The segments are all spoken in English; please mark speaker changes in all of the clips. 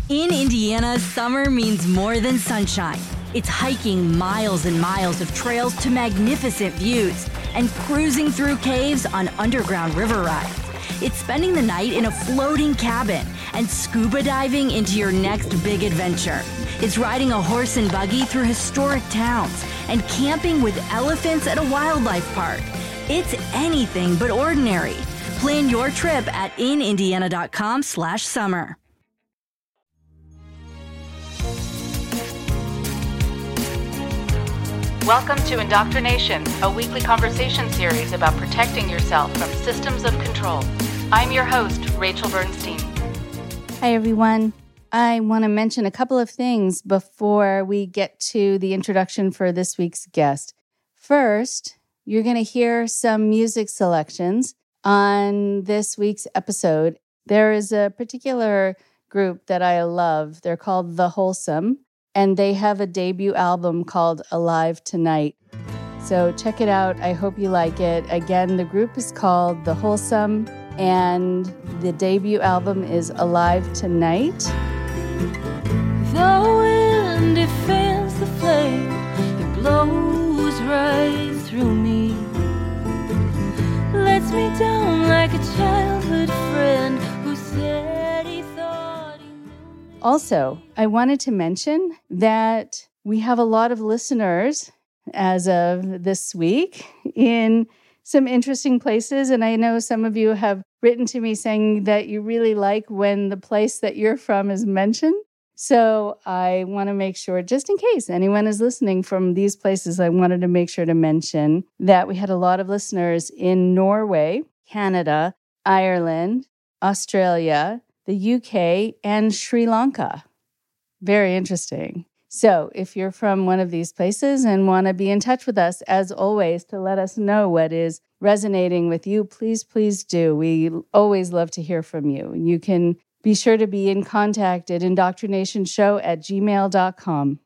Speaker 1: In Indiana, summer means more than sunshine. It's hiking miles and miles of trails to magnificent views and cruising through caves on underground river rides. It's spending the night in a floating cabin and scuba diving into your next big adventure. It's riding a horse and buggy through historic towns and camping with elephants at a wildlife park. It's anything but ordinary. Plan your trip at inindiana.com/summer.
Speaker 2: Welcome to Indoctrination, a weekly conversation series about protecting yourself from systems of control. I'm your host, Rachel Bernstein.
Speaker 3: Hi, everyone. I want to mention a couple of things before we get to the introduction for this week's guest. First, you're going to hear some music selections on this week's episode. There is a particular group that I love. They're called The Wholesome, and they have a debut album called Alive Tonight. So check it out. I hope you like it. Again, the group is called The Wholesome, and the debut album is Alive Tonight.
Speaker 4: The wind, it fans the flame, it blows right through me, lets me down like a childhood friend who said he thought he knew me.
Speaker 3: Also, I wanted to mention that we have a lot of listeners as of this week in some interesting places, and I know some of you have written to me saying that you really like when the place that you're from is mentioned. So I want to make sure, just in case anyone is listening from these places, I wanted to make sure to mention that we had a lot of listeners in Norway, Canada, Ireland, Australia, the UK, and Sri Lanka. Very interesting. So if you're from one of these places and want to be in touch with us, as always, to let us know what is resonating with you, please do. We always love to hear from you. You can be sure to be in contact at indoctrinationshow@gmail.com.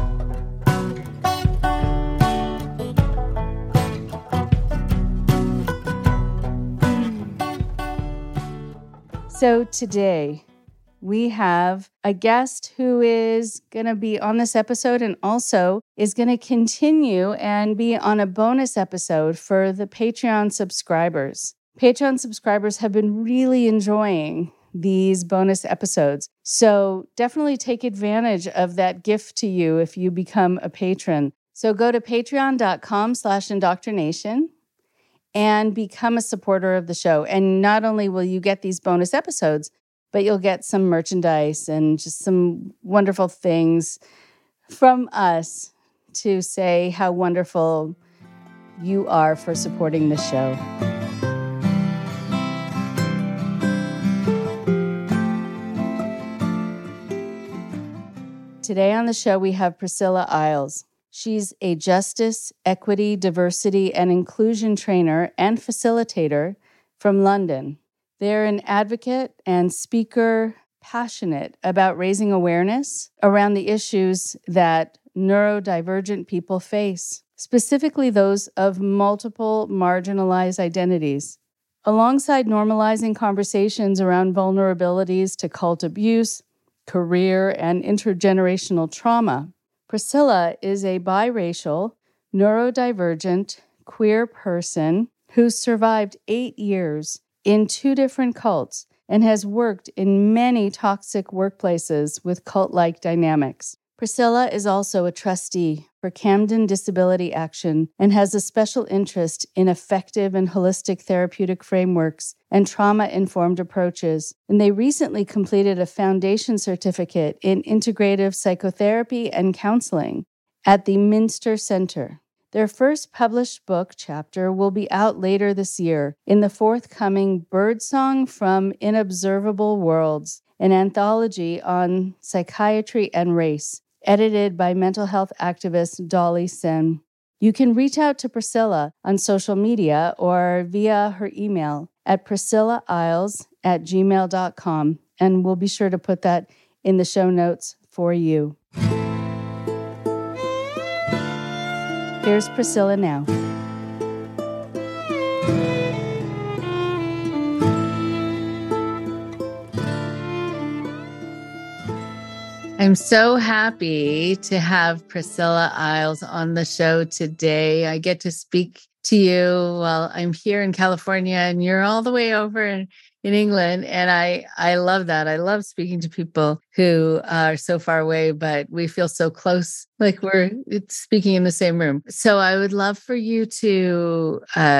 Speaker 3: So today, we have a guest who is going to be on this episode and also is going to continue and be on a bonus episode for the Patreon subscribers. Patreon subscribers have been really enjoying these bonus episodes. So definitely take advantage of that gift to you if you become a patron. So go to patreon.com/indoctrination and become a supporter of the show. And not only will you get these bonus episodes, but you'll get some merchandise and just some wonderful things from us to say how wonderful you are for supporting the show. Today on the show, we have Priscilla Isles. She's a justice, equity, diversity, and inclusion trainer and facilitator from London. They're an advocate and speaker passionate about raising awareness around the issues that neurodivergent people face, specifically those of multiple marginalized identities. Alongside normalizing conversations around vulnerabilities to cult abuse, career, and intergenerational trauma, Priscilla is a biracial, neurodivergent, queer person who survived 8 years in 2 different cults and has worked in many toxic workplaces with cult-like dynamics. Priscilla is also a trustee for Camden Disability Action and has a special interest in effective and holistic therapeutic frameworks and trauma-informed approaches. And they recently completed a foundation certificate in integrative psychotherapy and counseling at the Minster Center. Their first published book chapter will be out later this year in the forthcoming Birdsong from Inobservable Worlds, an anthology on psychiatry and race, edited by mental health activist Dolly Sen. You can reach out to Priscilla on social media or via her email at priscillailes@gmail.com, and we'll be sure to put that in the show notes for you. Here's Priscilla now. I'm so happy to have Priscilla Isles on the show today. I get to speak to you while I'm here in California and you're all the way over in England. And I love that. I love speaking to people who are so far away, but we feel so close, like we're speaking in the same room. So I would love for you to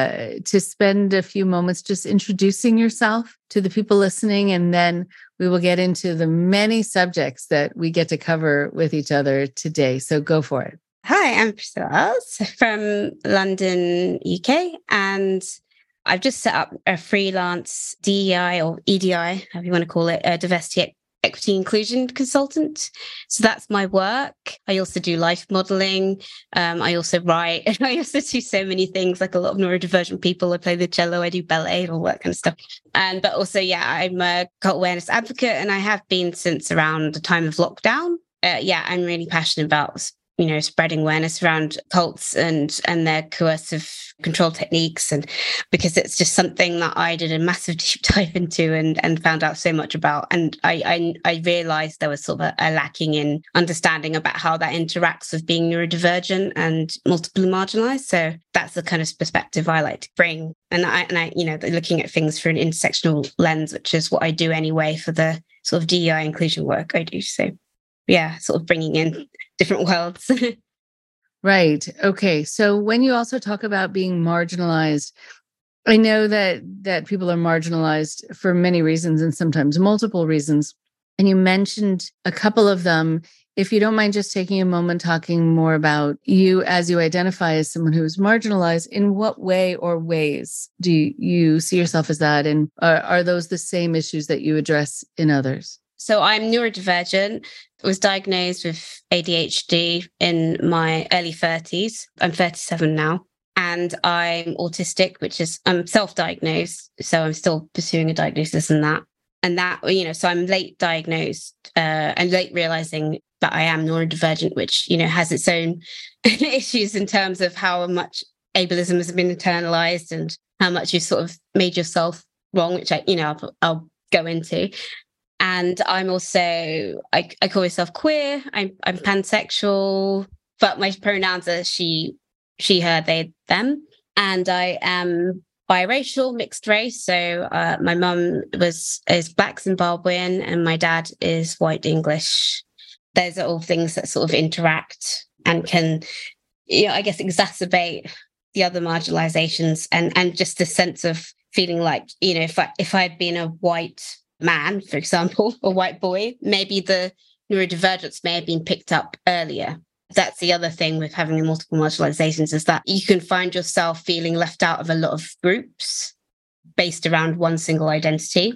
Speaker 3: spend a few moments just introducing yourself to the people listening, and then we will get into the many subjects that we get to cover with each other today. So go for it.
Speaker 5: Hi, I'm Priscilla from London, UK, and I've just set up a freelance DEI or EDI, however you want to call it, a diversity, equity, inclusion consultant. So that's my work. I also do life modeling. I also write, and I also do so many things like a lot of neurodivergent people. I play the cello, I do ballet, all that kind of stuff. But also, I'm a cult awareness advocate, and I have been since around the time of lockdown. I'm really passionate about spreading awareness around cults and their coercive control techniques, and because it's just something that I did a massive deep dive into and found out so much about. And I realized there was sort of a lacking in understanding about how that interacts with being neurodivergent and multiply marginalized. So that's the kind of perspective I like to bring. And I looking at things through an intersectional lens, which is what I do anyway for the sort of DEI inclusion work I do. So sort of bringing in different worlds.
Speaker 3: Right. Okay. So when you also talk about being marginalized, I know that people are marginalized for many reasons and sometimes multiple reasons. And you mentioned a couple of them. If you don't mind just taking a moment talking more about you as you identify as someone who is marginalized, in what way or ways do you see yourself as that? And are those the same issues that you address in others?
Speaker 5: So I'm neurodivergent. I was diagnosed with ADHD in my early 30s. I'm 37 now. And I'm autistic, I'm self-diagnosed. So I'm still pursuing a diagnosis in that. And that, so I'm late diagnosed and late realizing that I am neurodivergent, which, has its own issues in terms of how much ableism has been internalized and how much you sort of made yourself wrong, which I'll go into. And I'm also, I call myself queer. I'm pansexual, but my pronouns are she, her, they, them. And I am biracial, mixed race. So my mum is Black Zimbabwean and my dad is white English. Those are all things that sort of interact and can, I guess, exacerbate the other marginalizations and just the sense of feeling like, if I'd been a white man, for example, a white boy, maybe the neurodivergence may have been picked up earlier. That's the other thing with having multiple marginalizations, is that you can find yourself feeling left out of a lot of groups based around one single identity.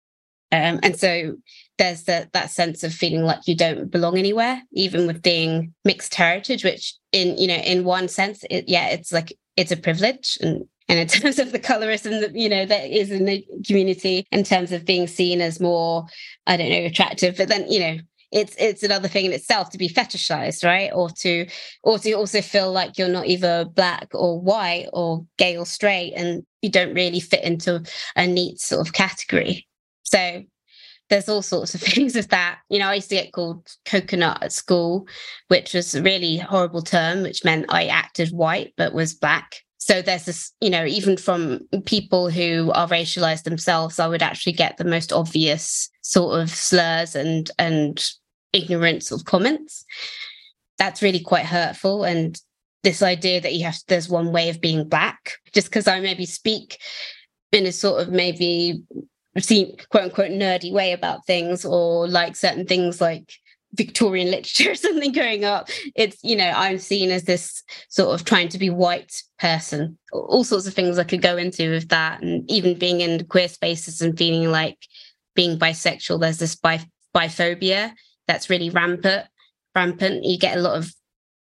Speaker 5: And so there's that sense of feeling like you don't belong anywhere, even with being mixed heritage, which in one sense, it's a privilege. And in terms of the colorism that, that is in the community, in terms of being seen as more, attractive, but then, it's another thing in itself to be fetishized, right? Or to also feel like you're not either Black or white or gay or straight, and you don't really fit into a neat sort of category. So there's all sorts of things with that. I used to get called coconut at school, which was a really horrible term, which meant I acted white but was Black. So there's this, even from people who are racialized themselves, I would actually get the most obvious sort of slurs and ignorant sort of comments. That's really quite hurtful. And this idea that there's one way of being Black, just because I maybe speak in a sort of maybe quote unquote nerdy way about things, or like certain things like Victorian literature or something growing up, it's, I'm seen as this sort of trying to be white person. All sorts of things I could go into with that. And even being in queer spaces and feeling like being bisexual, there's this biphobia that's really rampant. You get a lot of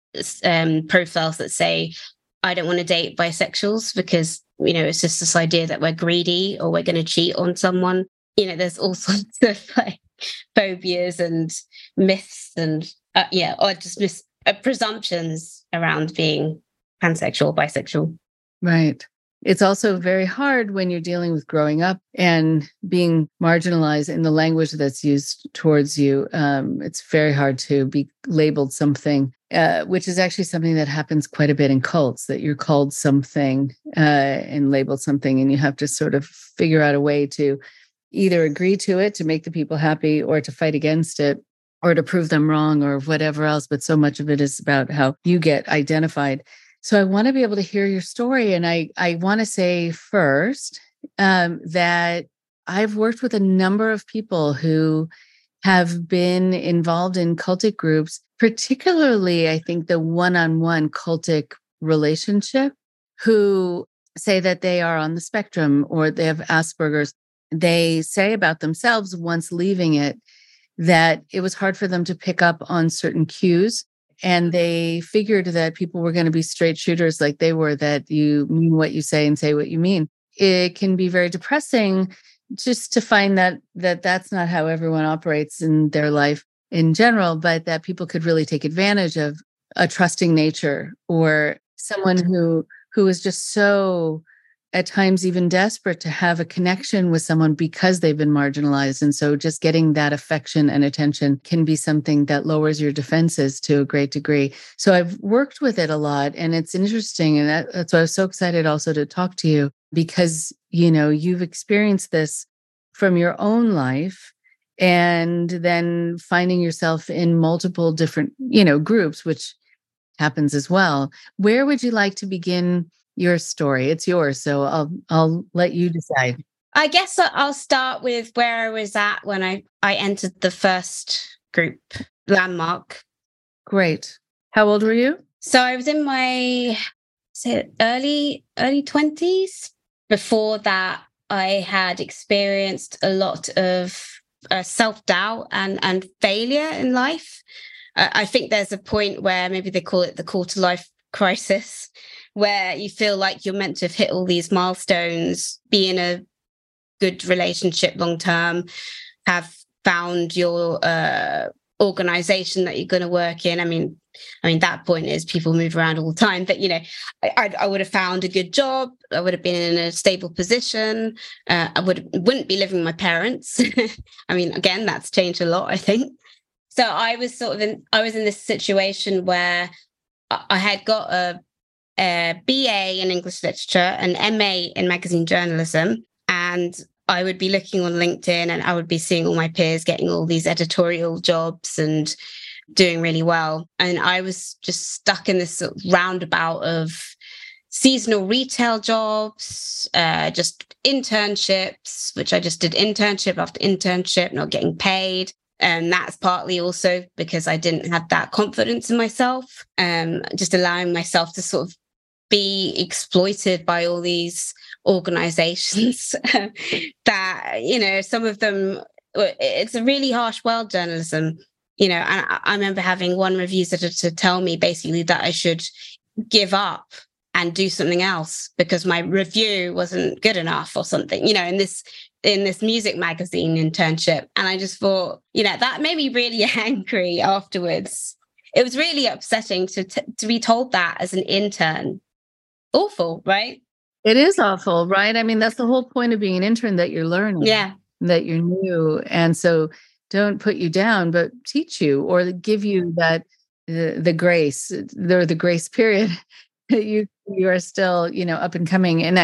Speaker 5: profiles that say, I don't want to date bisexuals because, it's just this idea that we're greedy or we're going to cheat on someone. There's all sorts of like phobias and myths and or just presumptions around being pansexual, bisexual.
Speaker 3: Right. It's also very hard when you're dealing with growing up and being marginalized in the language that's used towards you. It's very hard to be labeled something, which is actually something that happens quite a bit in cults, that you're called something and labeled something, and you have to sort of figure out a way to either agree to it to make the people happy or to fight against it or to prove them wrong or whatever else. But so much of it is about how you get identified. So I want to be able to hear your story. And I want to say first that I've worked with a number of people who have been involved in cultic groups, particularly, I think, the one-on-one cultic relationship, who say that they are on the spectrum or they have Asperger's. They say about themselves once leaving it that it was hard for them to pick up on certain cues. And they figured that people were going to be straight shooters like they were, that you mean what you say and say what you mean. It can be very depressing just to find that that's not how everyone operates in their life in general, but that people could really take advantage of a trusting nature or someone who is just so at times even desperate to have a connection with someone because they've been marginalized. And so just getting that affection and attention can be something that lowers your defenses to a great degree. So I've worked with it a lot, and it's interesting. And that's why I was so excited also to talk to you, because, you know, you've experienced this from your own life and then finding yourself in multiple different, you know, groups, which happens as well. Where would you like to begin your story? It's yours, so I'll let you decide.
Speaker 5: I guess I'll start with where I was at when I entered the first group, Landmark.
Speaker 3: Great. How old were you?
Speaker 5: So I was in my early 20s. Before that, I had experienced a lot of self-doubt and failure in life. I think there's a point where maybe they call it the quarter life crisis, where you feel like you're meant to have hit all these milestones, be in a good relationship long term, have found your organization that you're going to work in. I mean, that point is people move around all the time, but, you know, I would have found a good job. I would have been in a stable position. I wouldn't be living with my parents. I mean, again, that's changed a lot, I think. So I was in this situation where I had got a BA in English literature, an MA in magazine journalism, and I would be looking on LinkedIn and I would be seeing all my peers getting all these editorial jobs and doing really well. And I was just stuck in this sort of roundabout of seasonal retail jobs, just internships, which I just did internship after internship, not getting paid. And that's partly also because I didn't have that confidence in myself, just allowing myself to sort of be exploited by all these organizations that, you know, some of them, it's a really harsh world, journalism, you know. And I remember having one reviews editor tell me basically that I should give up and do something else because my review wasn't good enough or something, you know, in this music magazine internship. And I just thought, you know, that made me really angry afterwards. It was really upsetting to be told that as an intern. Awful, right?
Speaker 3: It is awful, right? I mean, that's the whole point of being an intern, that you're learning, that you're new. And so don't put you down, but teach you or give you that, the grace, the grace period that you are still, you know, up and coming. And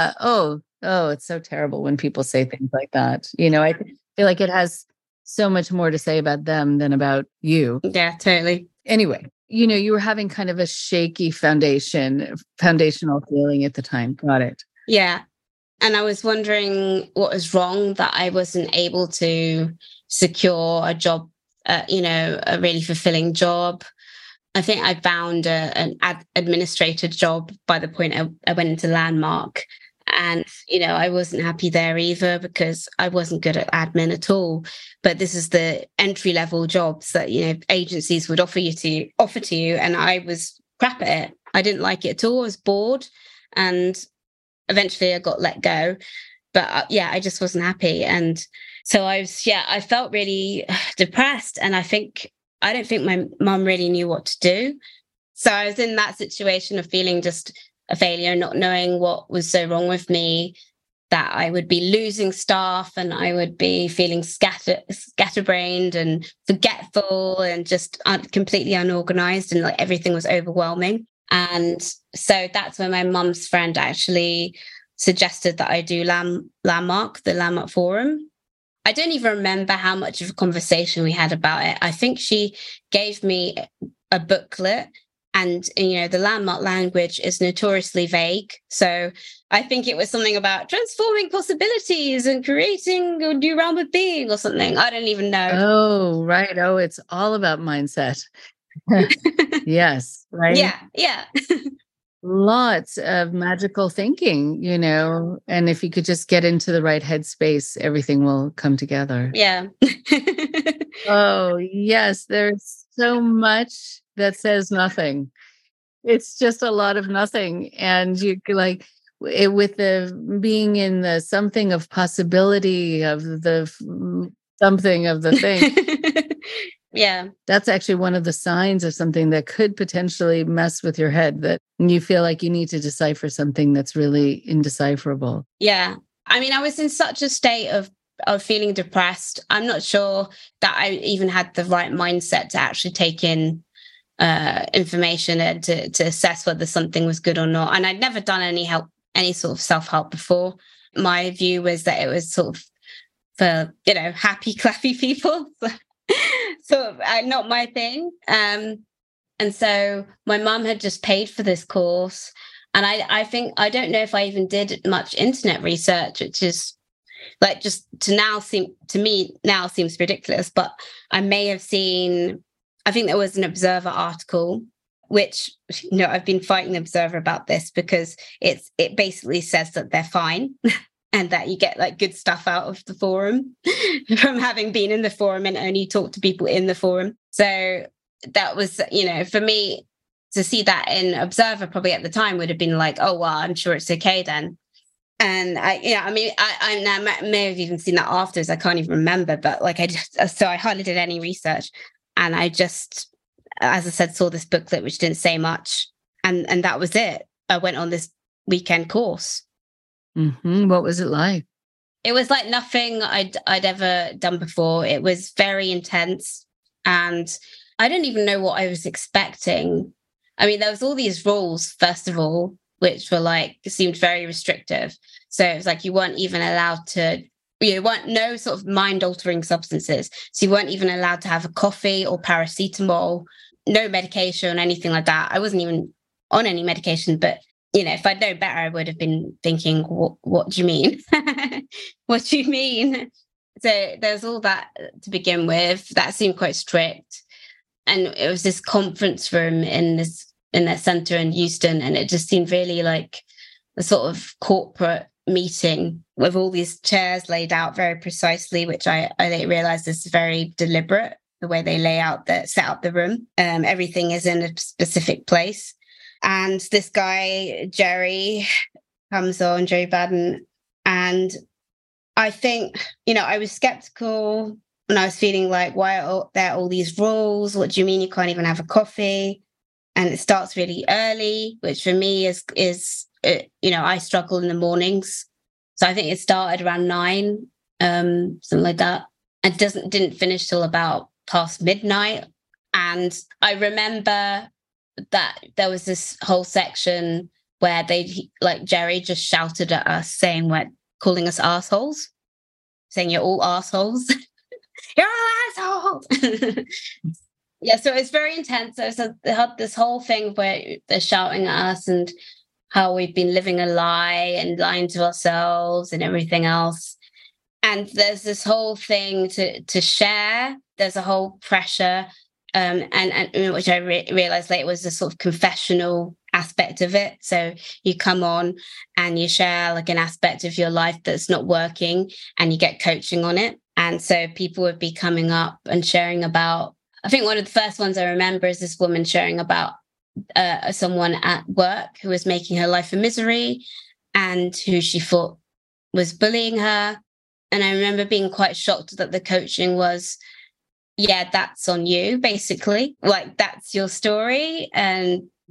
Speaker 3: it's so terrible when people say things like that. You know, I feel like it has so much more to say about them than about you.
Speaker 5: Yeah, totally.
Speaker 3: Anyway, you know, you were having kind of a shaky foundational feeling at the time. Got it.
Speaker 5: Yeah. And I was wondering what was wrong that I wasn't able to secure a job, you know, a really fulfilling job. I think I found an administrator job by the point I went into Landmark. And, you know, I wasn't happy there either because I wasn't good at admin at all. But this is the entry level jobs that, you know, agencies would offer to you. And I was crap at it. I didn't like it at all. I was bored. And eventually I got let go. But I just wasn't happy. And so I felt really depressed. And I don't think my mum really knew what to do. So I was in that situation of feeling just a failure, not knowing what was so wrong with me, that I would be losing staff and I would be feeling scatterbrained and forgetful and just completely unorganized, and like everything was overwhelming. And so that's when my mum's friend actually suggested that I do Landmark, the Landmark Forum. I don't even remember how much of a conversation we had about it. I think she gave me a booklet, and, you know, the Landmark language is notoriously vague. So I think it was something about transforming possibilities and creating a new realm of being or something. I don't even know.
Speaker 3: Oh, right. Oh, it's all about mindset. Yes, right.
Speaker 5: Yeah.
Speaker 3: Lots of magical thinking, you know, and if you could just get into the right headspace, everything will come together.
Speaker 5: Yeah.
Speaker 3: Oh, yes. There's so much that says nothing. It's just a lot of nothing. And you like with the being in the something of possibility of the something of the thing.
Speaker 5: Yeah.
Speaker 3: That's actually one of the signs of something that could potentially mess with your head, that you feel like you need to decipher something that's really indecipherable.
Speaker 5: Yeah. I mean, I was in such a state of feeling depressed. I'm not sure that I even had the right mindset to actually take in information and to assess whether something was good or not. And I'd never done any sort of self-help before. My view was that it was sort of for, you know, happy, clappy people. Sort of not my thing. And so my mum had just paid for this course. And I think, I don't know if I even did much internet research, which is like just to me now seems ridiculous, but I may have seen, I think there was an Observer article, which, you know, I've been fighting the Observer about this because it basically says that they're fine. And that you get like good stuff out of the forum from having been in the forum and only talk to people in the forum. So that was, you know, for me to see that in Observer probably at the time would have been like, oh, well, I'm sure it's okay then. And I may have even seen that afterwards. I can't even remember, but like so I hardly did any research. And I just, as I said, saw this booklet, which didn't say much. And that was it. I went on this weekend course.
Speaker 3: Mm-hmm. What was it like?
Speaker 5: It was like nothing I'd ever done before. It was very intense. And I don't even know what I was expecting. I mean, there was all these rules, first of all, which were like, seemed very restrictive. So it was like you weren't even allowed to, no sort of mind-altering substances. So you weren't even allowed to have a coffee or paracetamol, no medication or anything like that. I wasn't even on any medication, but, you know, if I'd known better, I would have been thinking, what do you mean? What do you mean? So there was all that to begin with. That seemed quite strict. And it was this conference room in their centre in Euston. And it just seemed really like a sort of corporate meeting with all these chairs laid out very precisely, which I realised is very deliberate, the way they set up the room. Everything is in a specific place. And this guy, Jerry, comes on, Jerry Baden. And I think, you know, I was skeptical and I was feeling like, why are there all these rules? What do you mean you can't even have a coffee? And it starts really early, which for me is you know, I struggle in the mornings. So I think it started around 9, something like that. And didn't finish till about past midnight. And I remember that there was this whole section where Jerry just shouted at us calling us assholes, saying you're all assholes. You're all assholes. Yeah, so it's very intense. So they had this whole thing where they're shouting at us and how we've been living a lie and lying to ourselves and everything else. And there's this whole thing to share. There's a whole pressure, and which I realized later was a sort of confessional aspect of it. So you come on and you share like an aspect of your life that's not working and you get coaching on it. And so people would be coming up and sharing about, I think one of the first ones I remember is this woman sharing about someone at work who was making her life a misery and who she thought was bullying her. And I remember being quite shocked that the coaching was, yeah, that's on you, basically. Like, that's your story. And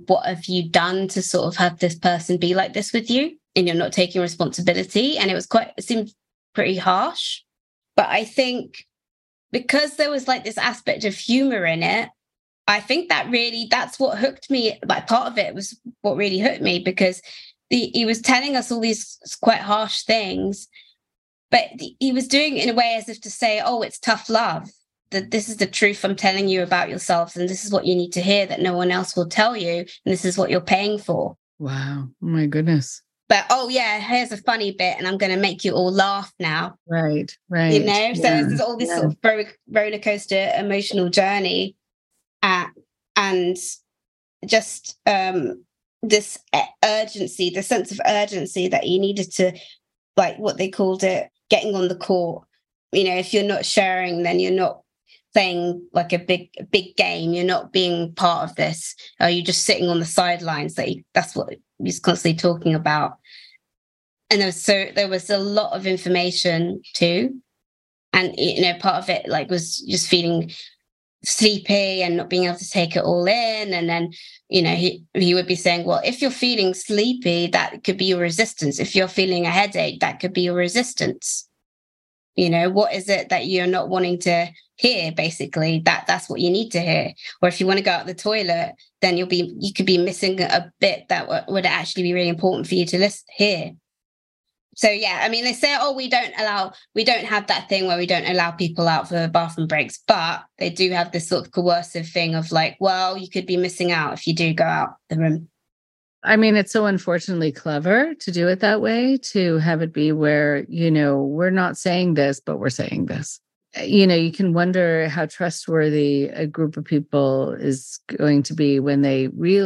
Speaker 5: what have you done to sort of have this person be like this with you? And you're not taking responsibility. And it seemed pretty harsh. But I think because there was like this aspect of humor in it, I think that's what hooked me. Like part of it was what really hooked me, because he was telling us all these quite harsh things, but he was doing it in a way as if to say, oh, it's tough love, that this is the truth I'm telling you about yourselves, and this is what you need to hear that no one else will tell you, and this is what you're paying for.
Speaker 3: Wow. Oh my goodness.
Speaker 5: But, oh, yeah, here's a funny bit, and I'm going to make you all laugh now.
Speaker 3: Right.
Speaker 5: You know, so there's all this sort of roller coaster emotional journey, and just this urgency, the sense of urgency that you needed to, like what they called it, getting on the court. You know, if you're not sharing, then you're not playing like a big game. You're not being part of this. Or you're just sitting on the sidelines. That's what he's constantly talking about. And there was a lot of information too. And, you know, part of it like was just feeling sleepy and not being able to take it all in. And then, you know, he would be saying, well, if you're feeling sleepy, that could be your resistance. If you're feeling a headache, that could be your resistance. You know, what is it that you're not wanting to hear? Basically, that's what you need to hear. Or if you want to go out the toilet, then you could be missing a bit that would actually be really important for you to hear. So, yeah, I mean, they say, oh, we don't have that thing where we don't allow people out for bathroom breaks, but they do have this sort of coercive thing of like, well, you could be missing out if you do go out the room.
Speaker 3: I mean, it's so unfortunately clever to do it that way, to have it be where, you know, we're not saying this, but we're saying this. You know, you can wonder how trustworthy a group of people is going to be when they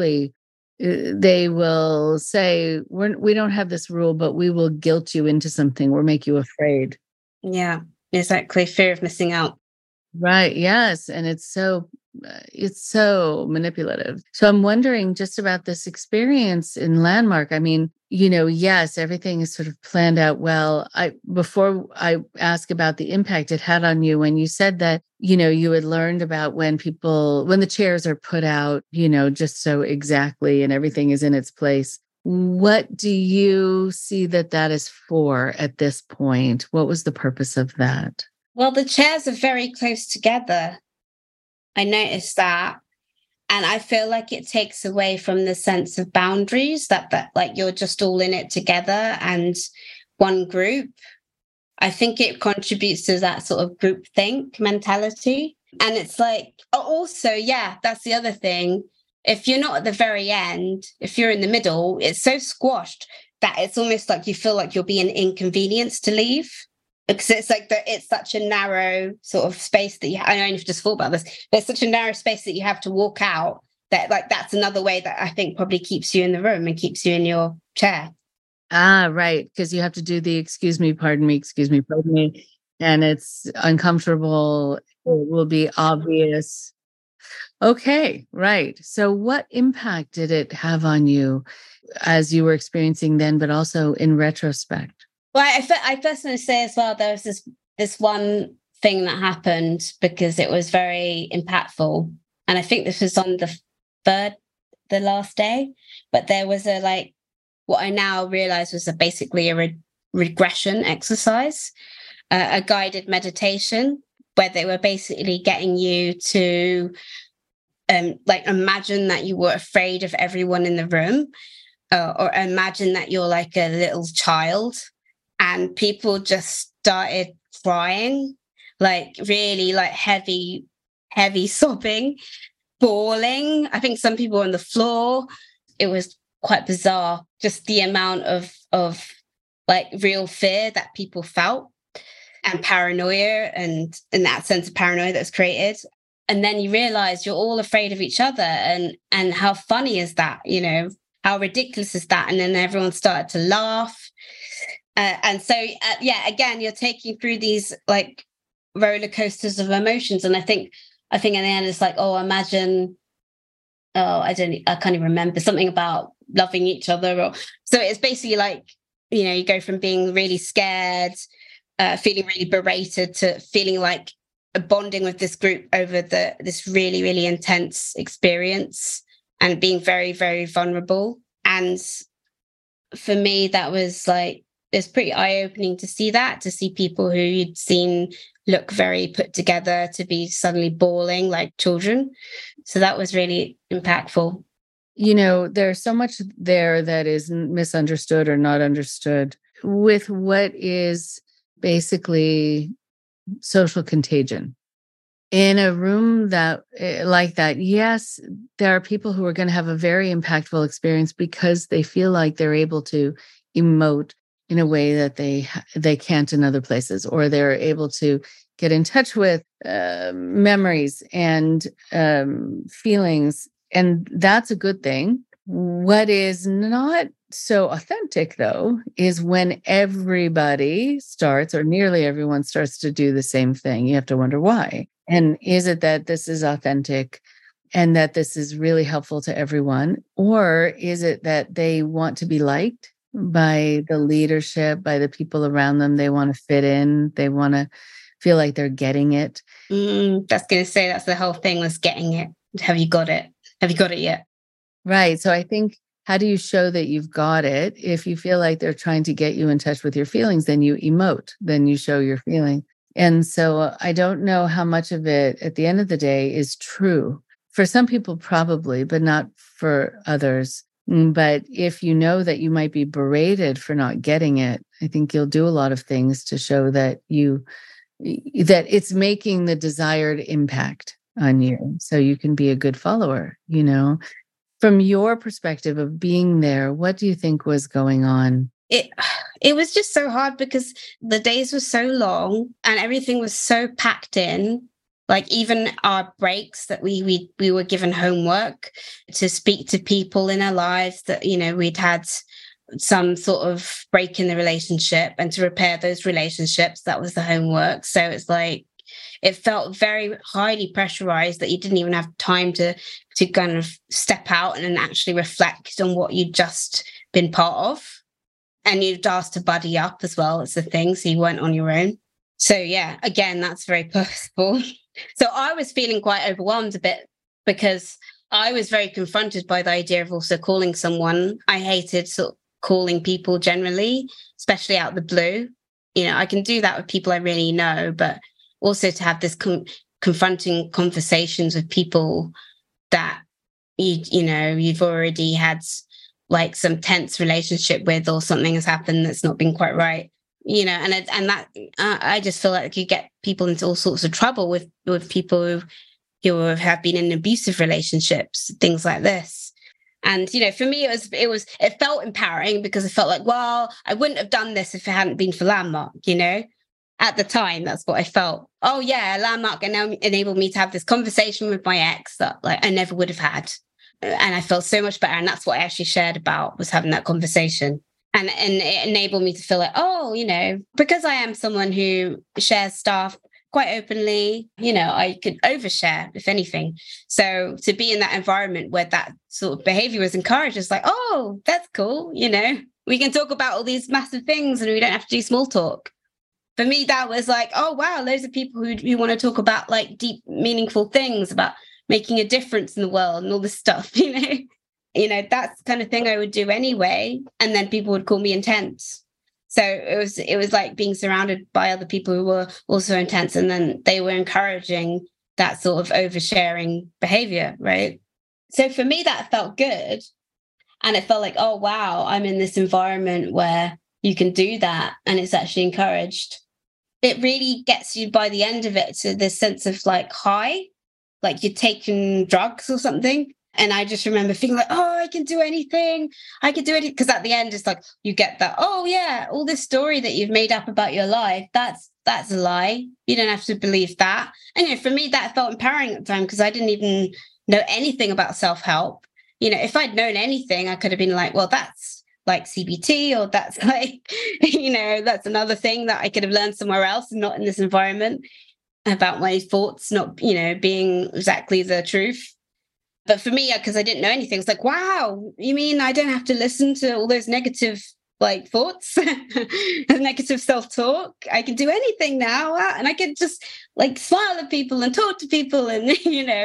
Speaker 3: will say, we don't have this rule, but we will guilt you into something or make you afraid.
Speaker 5: Yeah, exactly. Fear of missing out.
Speaker 3: Right. Yes. And it's so manipulative. So I'm wondering just about this experience in Landmark. I mean, you know, yes, everything is sort of planned out well. Before I ask about the impact it had on you, when you said that, you know, you had learned about when the chairs are put out, you know, just so exactly and everything is in its place. What do you see that is for at this point? What was the purpose of that?
Speaker 5: Well, the chairs are very close together. I noticed that. And I feel like it takes away from the sense of boundaries that like you're just all in it together and one group. I think it contributes to that sort of groupthink mentality. And it's like, also, yeah, that's the other thing. If you're not at the very end, if you're in the middle, it's so squashed that it's almost like you feel like you'll be an inconvenience to leave. Because it's like it's such a narrow sort of space that I only just thought about this. There's such a narrow space that you have to walk out. That like that's another way that I think probably keeps you in the room and keeps you in your chair.
Speaker 3: Ah, right. Because you have to do the excuse me, pardon me, and it's uncomfortable. It will be obvious. Okay, right. So, what impact did it have on you as you were experiencing then, but also in retrospect?
Speaker 5: Well, I first want to say as well, there was this one thing that happened because it was very impactful. And I think this was on the last day, but there was what I now realize was basically a regression exercise, a guided meditation where they were basically getting you to imagine that you were afraid of everyone in the room, or imagine that you're like a little child. And people just started crying, like really like heavy sobbing, bawling. I think some people were on the floor. It was quite bizarre, just the amount of like real fear that people felt and paranoia and that sense of paranoia that's created. And then you realize you're all afraid of each other and how funny is that, you know, how ridiculous is that? And then everyone started to laugh. And so, again, you're taking through these like roller coasters of emotions. And I think in the end, it's like, imagine, I can't even remember, something about loving each other. So it's basically like, you know, you go from being really scared, feeling really berated to feeling like bonding with this group over this really, really intense experience. and being very, very vulnerable. And for me, that was like, it's pretty eye-opening to see people who you'd seen look very put together to be suddenly bawling like children. So that was really impactful.
Speaker 3: There's so much there that is misunderstood or not understood with what is basically social contagion. In a room like that, yes, there are people who are going to have a very impactful experience because they feel like they're able to emote in a way that they can't in other places, or they're able to get in touch with memories and feelings. And that's a good thing. What is not so authentic, though, is when everybody starts, or nearly everyone starts to do the same thing. You have to wonder why. And is it that this is authentic and that this is really helpful to everyone? Or is it that they want to be liked by the leadership, by the people around them? They want to fit in. They want to feel like they're getting it.
Speaker 5: That's going to say that's the whole thing, was getting it. Have you got it? Have you got it yet?
Speaker 3: Right. So I think, how do you show that you've got it? If you feel like they're trying to get you in touch with your feelings, then you emote, then you show your feeling. And so I don't know how much of it at the end of the day is true. For some people, probably, but not for others. But if you know that you might be berated for not getting it, I think you'll do a lot of things to show that that it's making the desired impact on you, so you can be a good follower. From your perspective of being there, what do you think was going on?
Speaker 5: It was just so hard because the days were so long and everything was so packed in. Like even our breaks, that we were given homework to speak to people in our lives that, we'd had some sort of break in the relationship, and to repair those relationships, that was the homework. So it's like, it felt very highly pressurized that you didn't even have time to kind of step out and actually reflect on what you'd just been part of. And you'd asked to buddy up as well. It's the thing. So you weren't on your own. So yeah, again, that's very purposeful. So I was feeling quite overwhelmed a bit because I was very confronted by the idea of also calling someone. I hated sort of calling people generally, especially out the blue. I can do that with people I really know, but also to have this confronting conversations with people that you've already had like some tense relationship with, or something has happened that's not been quite right, and that I just feel like you get people into all sorts of trouble with people who have been in abusive relationships, things like this. And for me, it felt empowering because it felt like, well, I wouldn't have done this if it hadn't been for Landmark. At the time, that's what I felt. Oh yeah, Landmark enabled me to have this conversation with my ex that like I never would have had. And I felt so much better. And that's what I actually shared about, was having that conversation. And it enabled me to feel like, because I am someone who shares stuff quite openly, I could overshare, if anything. So to be in that environment where that sort of behavior was encouraged, it's like, oh, that's cool. We can talk about all these massive things and we don't have to do small talk. For me, that was like, oh, wow, loads of people who want to talk about like deep, meaningful things about making a difference in the world and all this stuff, that's the kind of thing I would do anyway. And then people would call me intense. So it was like being surrounded by other people who were also intense. And then they were encouraging that sort of oversharing behavior, right? So for me, that felt good. And it felt like, oh, wow, I'm in this environment where you can do that. And it's actually encouraged. It really gets you by the end of it to this sense of like high, like you're taking drugs or something. And I just remember feeling like, oh, I can do anything. I can do anything. Because at the end, it's like you get that, oh, yeah, all this story that you've made up about your life, that's a lie. You don't have to believe that. And for me, that felt empowering at the time because I didn't even know anything about self-help. If I'd known anything, I could have been like, well, that's like CBT, or that's like, that's another thing that I could have learned somewhere else and not in this environment, about my thoughts not, being exactly the truth. But for me, because I didn't know anything, it's like, wow, you mean I don't have to listen to all those negative like thoughts, negative self-talk? I can do anything now. And I can just like smile at people and talk to people and,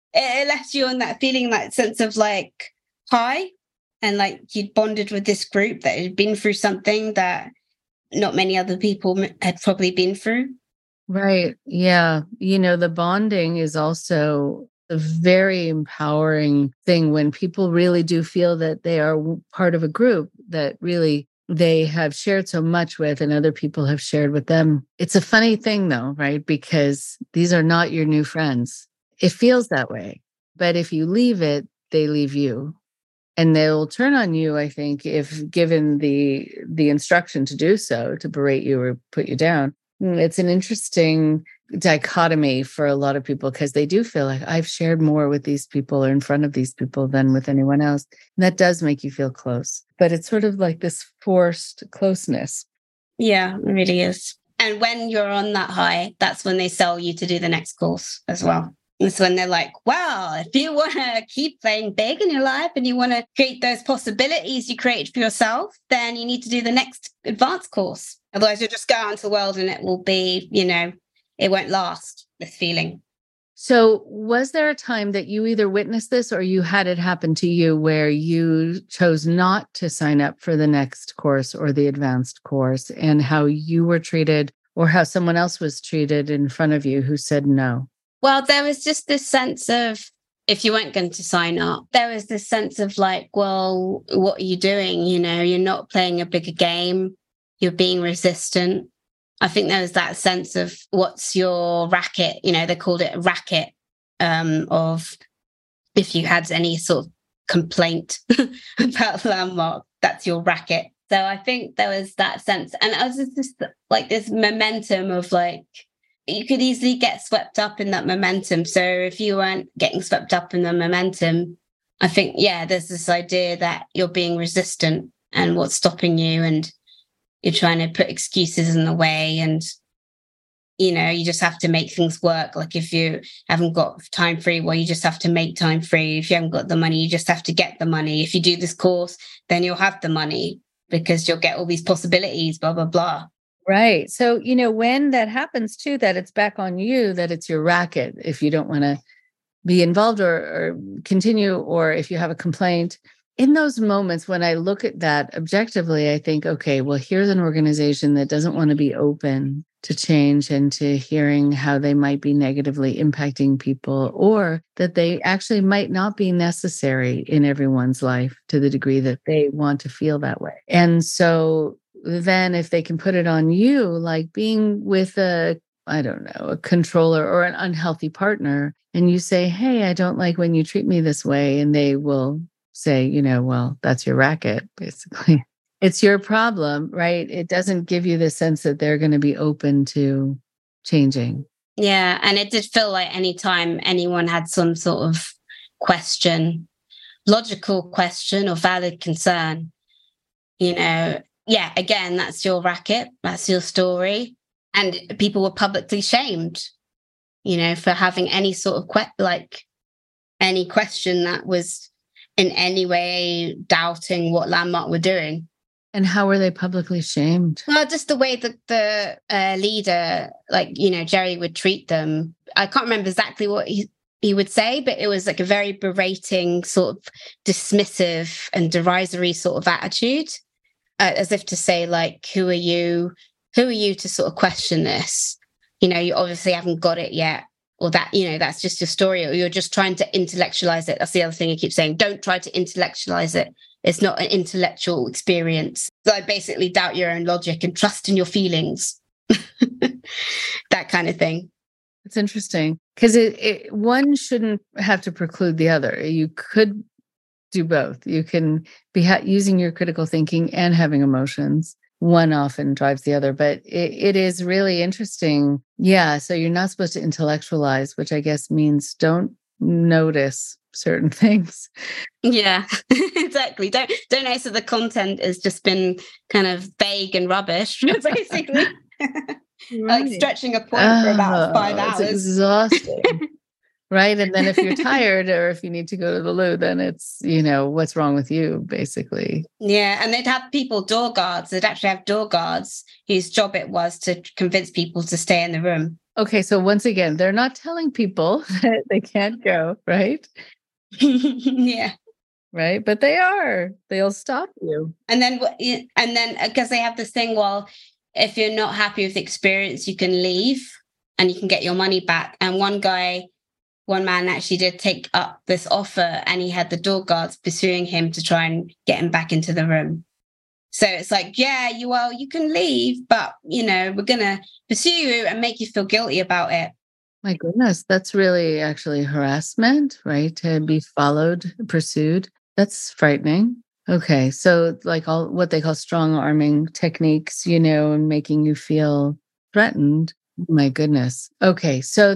Speaker 5: it left you on that feeling, that sense of like high, and like you'd bonded with this group that had been through something that not many other people had probably been through.
Speaker 3: Right. Yeah. The bonding is also a very empowering thing when people really do feel that they are part of a group that really they have shared so much with and other people have shared with them. It's a funny thing though, right? Because these are not your new friends. It feels that way. But if you leave it, they leave you. And they'll turn on you, I think, if given the instruction to do so, to berate you or put you down. It's an interesting dichotomy for a lot of people because they do feel like I've shared more with these people or in front of these people than with anyone else. And that does make you feel close, but it's sort of like this forced closeness.
Speaker 5: Yeah, it really is. And when you're on that high, that's when they sell you to do the next course as well. It's when they're like, well, if you want to keep playing big in your life and you want to create those possibilities you created for yourself, then you need to do the next advanced course. Otherwise, you'll just go out into the world and it will be, it won't last, this feeling.
Speaker 3: So was there a time that you either witnessed this or you had it happen to you where you chose not to sign up for the next course or the advanced course, and how you were treated or how someone else was treated in front of you who said no?
Speaker 5: Well, there was just this sense of, if you weren't going to sign up, there was this sense of like, well, what are you doing? You're not playing a bigger game. You're being resistant. I think there was that sense of what's your racket? They called it a racket, of if you had any sort of complaint about Landmark, that's your racket. So I think there was that sense. And I was just like this momentum of like, you could easily get swept up in that momentum. So if you weren't getting swept up in the momentum, I think, there's this idea that you're being resistant and what's stopping you, and you're trying to put excuses in the way, and, you just have to make things work. Like if you haven't got time free, well, you just have to make time free. If you haven't got the money, you just have to get the money. If you do this course, then you'll have the money because you'll get all these possibilities, blah, blah, blah.
Speaker 3: Right. So, when that happens too, that it's back on you, that it's your racket, if you don't want to be involved or continue, or if you have a complaint. In those moments when I look at that objectively, I think, okay, well, here's an organization that doesn't want to be open to change and to hearing how they might be negatively impacting people, or that they actually might not be necessary in everyone's life to the degree that they want to feel that way. And so then if they can put it on you, like being with a controller or an unhealthy partner, and you say, hey, I don't like when you treat me this way. And they will say, well, that's your racket, basically. It's your problem, right? It doesn't give you the sense that they're going to be open to changing.
Speaker 5: Yeah. And it did feel like anytime anyone had some sort of question, logical question or valid concern, again, that's your racket, that's your story. And people were publicly shamed, for having any sort of any question that was in any way doubting what Landmark were doing.
Speaker 3: And how were they publicly shamed?
Speaker 5: Well, just the way that the leader, Jerry would treat them. I can't remember exactly what he would say, but it was like a very berating, sort of dismissive and derisory sort of attitude. As if to say, like, who are you to sort of question this? You obviously haven't got it yet, or that, that's just your story, or you're just trying to intellectualize it. That's the other thing I keep saying. Don't try to intellectualize it. It's not an intellectual experience. So I basically doubt your own logic and trust in your feelings. That kind of thing.
Speaker 3: It's interesting because one shouldn't have to preclude the other. You could do both. You can be using your critical thinking and having emotions. One often drives the other, but it is really interesting. Yeah. So you're not supposed to intellectualize, which I guess means don't notice certain things.
Speaker 5: Yeah, exactly. Don't notice that the content has just been kind of vague and rubbish, basically. Right. Like stretching a point for about 5 hours.
Speaker 3: It's exhausting. Right. And then if you're tired or if you need to go to the loo, then it's, what's wrong with you, basically.
Speaker 5: Yeah. And they'd have door guards. They'd actually have door guards whose job it was to convince people to stay in the room.
Speaker 3: Okay, so once again, they're not telling people that they can't go, right?
Speaker 5: Yeah.
Speaker 3: Right, but they are. They'll stop you.
Speaker 5: And then because they have this thing, well, if you're not happy with the experience, you can leave and you can get your money back. And one man actually did take up this offer, and he had the door guards pursuing him to try and get him back into the room. So it's like, yeah, you can leave, but we're gonna pursue you and make you feel guilty about it.
Speaker 3: My goodness, that's really actually harassment, right? To be followed, pursued. That's frightening. Okay, so like all what they call strong arming techniques, and making you feel threatened. My goodness. Okay, so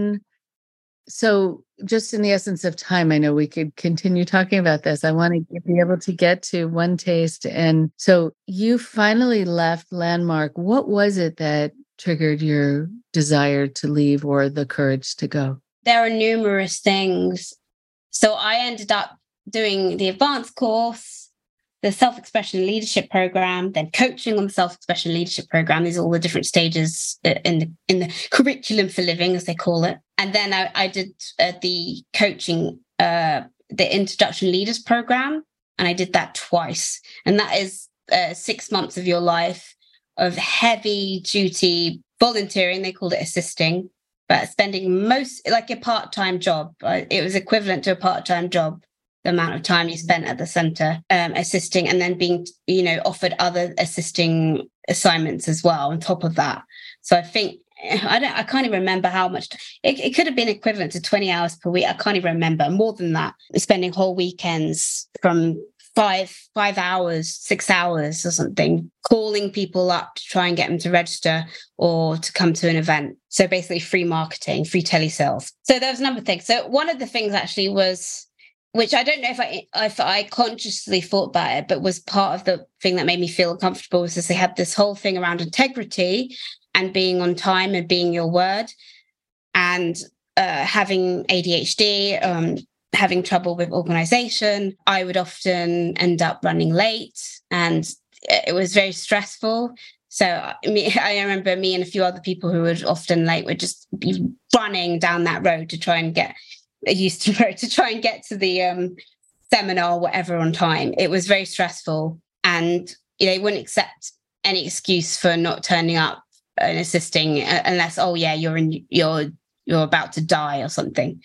Speaker 3: just in the essence of time, I know we could continue talking about this. I want to be able to get to one taste. And so you finally left Landmark. What was it that triggered your desire to leave or the courage to go?
Speaker 5: There are numerous things. So I ended up doing the advanced course, the self-expression leadership program, then coaching on the self-expression leadership program. These are all the different stages in the curriculum for living, as they call it. And then I did the coaching, the introduction leaders program, and I did that twice. And that is 6 months of your life of heavy duty volunteering. They called it assisting, but spending most like a part-time job. It was equivalent to a part-time job, the amount of time you spent at the center assisting, and then being, offered other assisting assignments as well on top of that. So I think, I can't even remember how much, it could have been equivalent to 20 hours per week. I can't even remember. More than that, spending whole weekends from 5 hours, 6 hours or something, calling people up to try and get them to register or to come to an event. So basically free marketing, free telesales. So there was a number of things. So one of the things actually was, which I don't know if I consciously thought about it, but was part of the thing that made me feel uncomfortable, was they had this whole thing around integrity and being on time and being your word, and having ADHD, having trouble with organization. I would often end up running late, and it was very stressful. So I remember me and a few other people who were often late would just be running down that road to try and get to the seminar or whatever on time. It was very stressful, and they wouldn't accept any excuse for not turning up and assisting unless, you're about to die or something.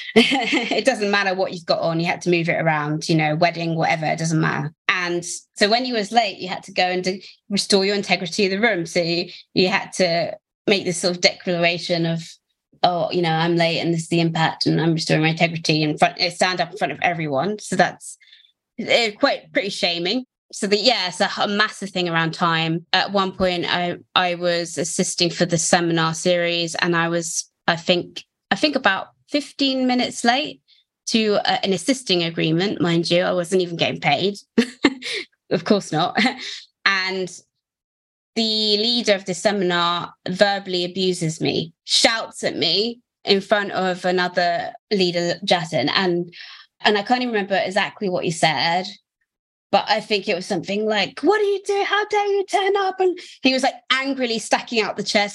Speaker 5: It doesn't matter what you've got on, you had to move it around, wedding, whatever, it doesn't matter. And so when you was late, you had to go and restore your integrity of the room. So you had to make this sort of declaration of, I'm late and this is the impact and I'm restoring my integrity, and stand up in front of everyone. So that's pretty shaming. So it's a massive thing around time. At one point, I was assisting for the seminar series, and I was, I think about 15 minutes late to an assisting agreement, mind you. I wasn't even getting paid. Of course not. And the leader of the seminar verbally abuses me, shouts at me in front of another leader, Jatin. And I can't even remember exactly what he said, but I think it was something like, "What are you doing? How dare you turn up?" And he was like angrily stacking out the chairs,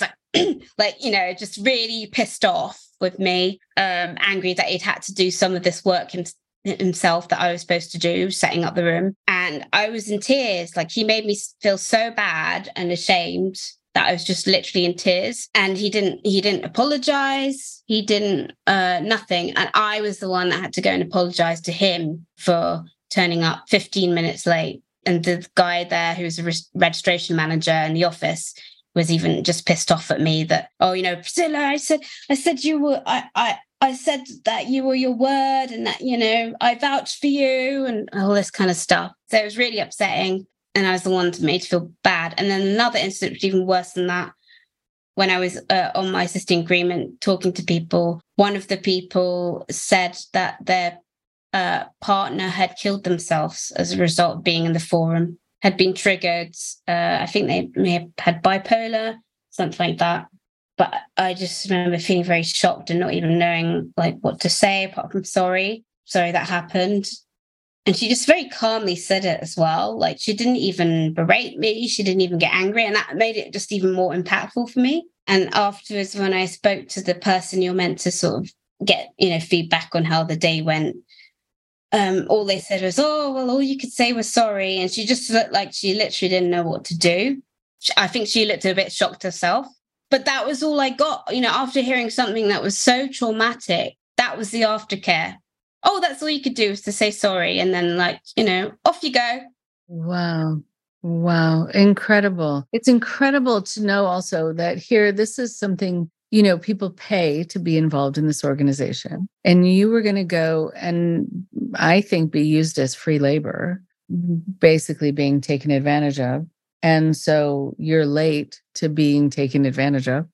Speaker 5: just really pissed off with me, angry that he'd had to do some of this work himself that I was supposed to do, setting up the room. And I was in tears. Like, he made me feel so bad and ashamed that I was just literally in tears. And he didn't apologize. He didn't nothing. And I was the one that had to go and apologize to him for turning up 15 minutes late. And the guy there, who's a registration manager in the office, was even just pissed off at me that, Priscilla, I said you were, I said that you were your word, and that, I vouched for you, and all this kind of stuff. So it was really upsetting. And I was the one that made me feel bad. And then another incident, which was even worse than that, when I was on my assisting agreement talking to people, one of the people said that their partner had killed themselves as a result of being in the forum, had been triggered. I think they may have had bipolar, something like that. But I just remember feeling very shocked and not even knowing what to say apart from sorry that happened. And she just very calmly said it as well. Like, she didn't even berate me. She didn't even get angry. And that made it just even more impactful for me. And afterwards, when I spoke to the person you're meant to sort of get, feedback on how the day went, all they said was, oh, well, all you could say was sorry. And she just looked like she literally didn't know what to do. I think she looked a bit shocked herself. But that was all I got, after hearing something that was so traumatic. That was the aftercare. Oh, that's all you could do was to say sorry. And then off you go.
Speaker 3: Wow. Incredible. It's incredible to know also that here, this is something, people pay to be involved in this organization. And you were going to go and I think be used as free labor, basically being taken advantage of. And so you're late to being taken advantage of.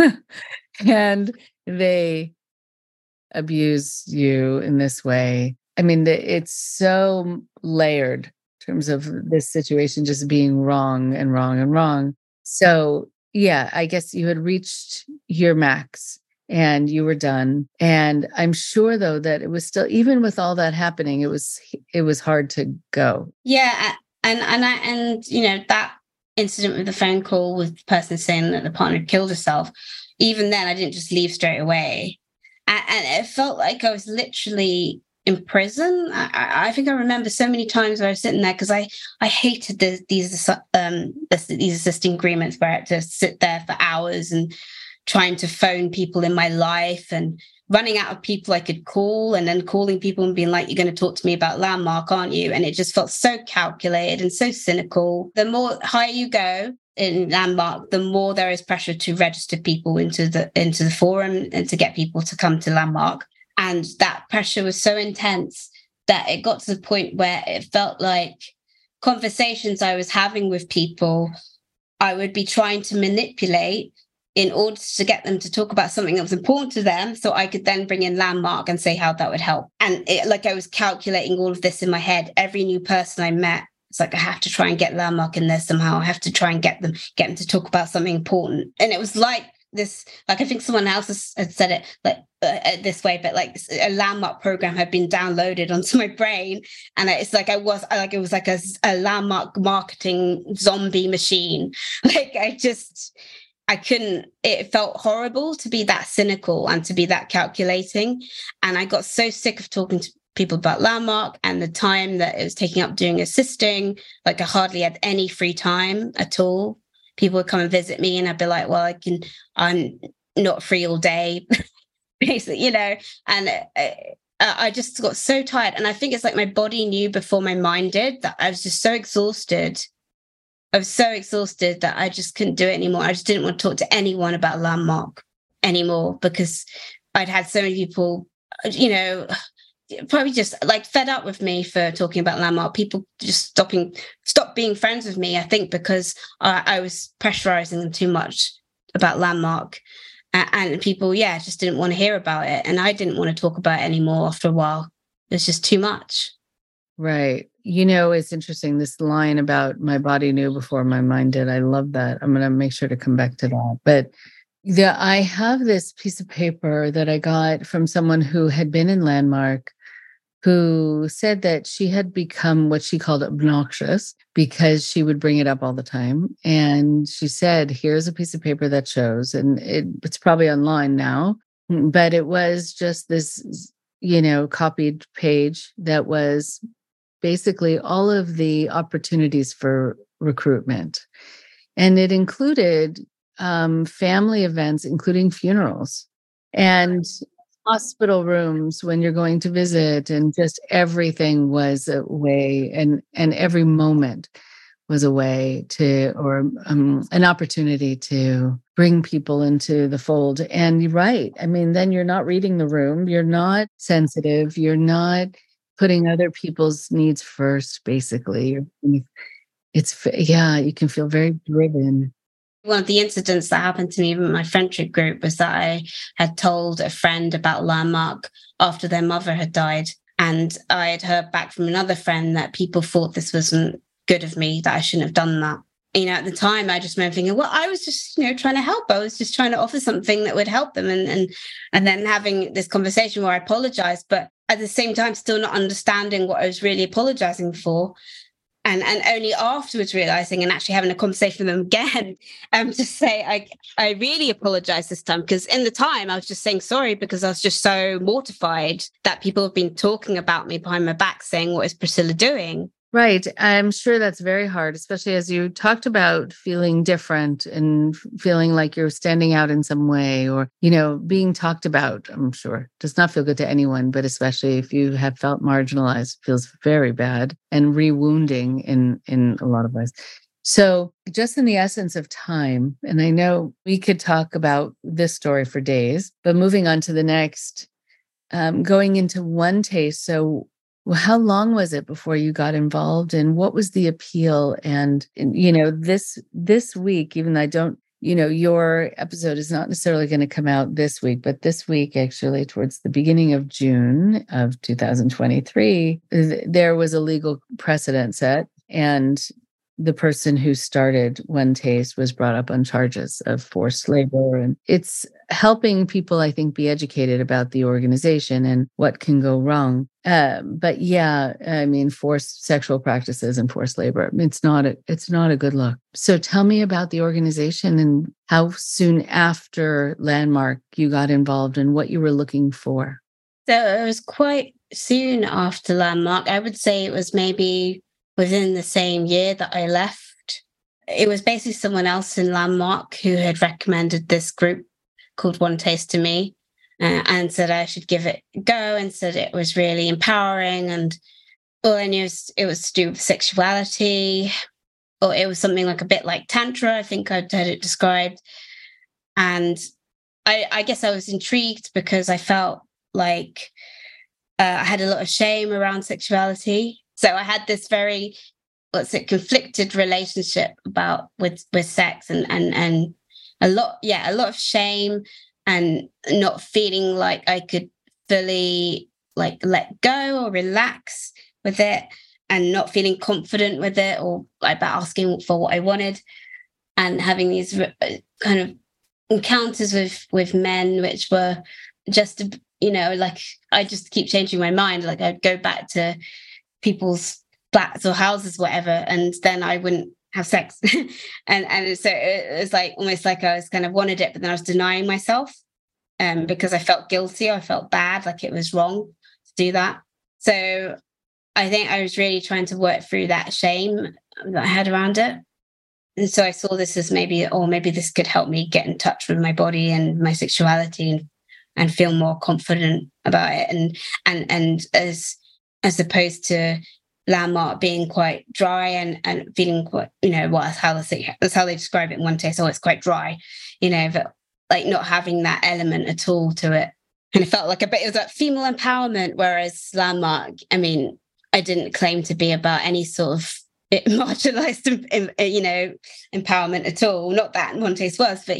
Speaker 3: And they abuse you in this way. I mean, it's so layered in terms of this situation just being wrong and wrong and wrong. So yeah, I guess you had reached your max and you were done. And I'm sure though that it was still, even with all that happening, it was hard to go.
Speaker 5: Yeah. And that incident with the phone call with the person saying that the partner killed herself, even then I didn't just leave straight away. And it felt like I was literally in prison. I think I remember so many times where I was sitting there because I hated these assisting agreements where I had to sit there for hours and trying to phone people in my life and running out of people I could call and then calling people and being like, you're going to talk to me about Landmark, aren't you? And it just felt so calculated and so cynical. The more higher you go in Landmark, the more there is pressure to register people into the forum and to get people to come to Landmark. And that pressure was so intense that it got to the point where it felt like conversations I was having with people, I would be trying to manipulate in order to get them to talk about something that was important to them, so I could then bring in Landmark and say how that would help. And I was calculating all of this in my head. Every new person I met, it's like, I have to try and get Landmark in there somehow. I have to try and get them to talk about something important. And it was like this, like, I think someone else had said it this way, but like a Landmark program had been downloaded onto my brain. And it's like, it was like a Landmark marketing zombie machine. I couldn't, it felt horrible to be that cynical and to be that calculating. And I got so sick of talking to people about Landmark and the time that it was taking up doing assisting. Like, I hardly had any free time at all. People would come and visit me and I'd be like, well, I'm not free all day, basically, and I just got so tired. And I think it's like my body knew before my mind did that I was just so exhausted. I was so exhausted that I just couldn't do it anymore. I just didn't want to talk to anyone about Landmark anymore because I'd had so many people, probably just like fed up with me for talking about Landmark. People just stopped being friends with me, I think, because I was pressurizing them too much about Landmark. And people, just didn't want to hear about it. And I didn't want to talk about it anymore after a while. It was just too much.
Speaker 3: Right. It's interesting, this line about my body knew before my mind did. I love that. I'm going to make sure to come back to that. But I have this piece of paper that I got from someone who had been in Landmark, who said that she had become what she called obnoxious because she would bring it up all the time. And she said, here's a piece of paper that shows, and it's probably online now, but it was just this, copied page that was basically all of the opportunities for recruitment. And it included family events, including funerals and hospital rooms when you're going to visit, and just everything was a way, and every moment was a way to, or an opportunity to bring people into the fold. And you're right. I mean, then you're not reading the room. You're not sensitive. You're not putting other people's needs first, basically. You can feel very driven.
Speaker 5: One of the incidents that happened to me in my friendship group was that I had told a friend about Landmark after their mother had died. And I had heard back from another friend that people thought this wasn't good of me, that I shouldn't have done that. At the time, I just remember thinking, well, I was just, trying to help. I was just trying to offer something that would help them. And then having this conversation where I apologized. But at the same time still not understanding what I was really apologizing for. And only afterwards realizing and actually having a conversation with them again, to say, I really apologize this time. Because in the time I was just saying sorry because I was just so mortified that people have been talking about me behind my back saying, what is Priscilla doing?
Speaker 3: Right. I'm sure that's very hard, especially as you talked about feeling different and feeling like you're standing out in some way or, being talked about, I'm sure does not feel good to anyone, but especially if you have felt marginalized, feels very bad and rewounding in a lot of ways. So just in the essence of time, and I know we could talk about this story for days, but moving on to the next, going into One Taste. So how long was it before you got involved and what was the appeal? And this week, even though I don't, your episode is not necessarily going to come out this week, but this week, actually, towards the beginning of June of 2023, there was a legal precedent set and the person who started One Taste was brought up on charges of forced labor. And it's helping people, I think, be educated about the organization and what can go wrong. But yeah, I mean, forced sexual practices and forced labor, it's not a good look. So tell me about the organization and how soon after Landmark you got involved and what you were looking for.
Speaker 5: So it was quite soon after Landmark. I would say it was maybe within the same year that I left. It was basically someone else in Landmark who had recommended this group called One Taste to me and said I should give it a go and said it was really empowering. And all I knew it was to do with sexuality, or it was something like a bit like Tantra, I think I'd heard it described. And I guess I was intrigued because I felt like I had a lot of shame around sexuality. So I had this very, conflicted relationship with sex and a lot of shame and not feeling like I could fully let go or relax with it and not feeling confident with it or about asking for what I wanted and having these kind of encounters with men, which were just, I just keep changing my mind. Like I'd go back to people's flats or houses, whatever, and then I wouldn't have sex. and so it was like almost like I was kind of wanted it, but then I was denying myself because I felt guilty. I felt bad, like it was wrong to do that. So I think I was really trying to work through that shame that I had around it. And so I saw this as maybe this could help me get in touch with my body and my sexuality and feel more confident about it. And as opposed to Landmark being quite dry and feeling quite, that's how they describe it in One Taste. Oh, it's quite dry, but like not having that element at all to it. And it felt like it was like female empowerment, whereas Landmark, I mean, I didn't claim to be about any sort of marginalized, empowerment at all. Not that One Taste was, but,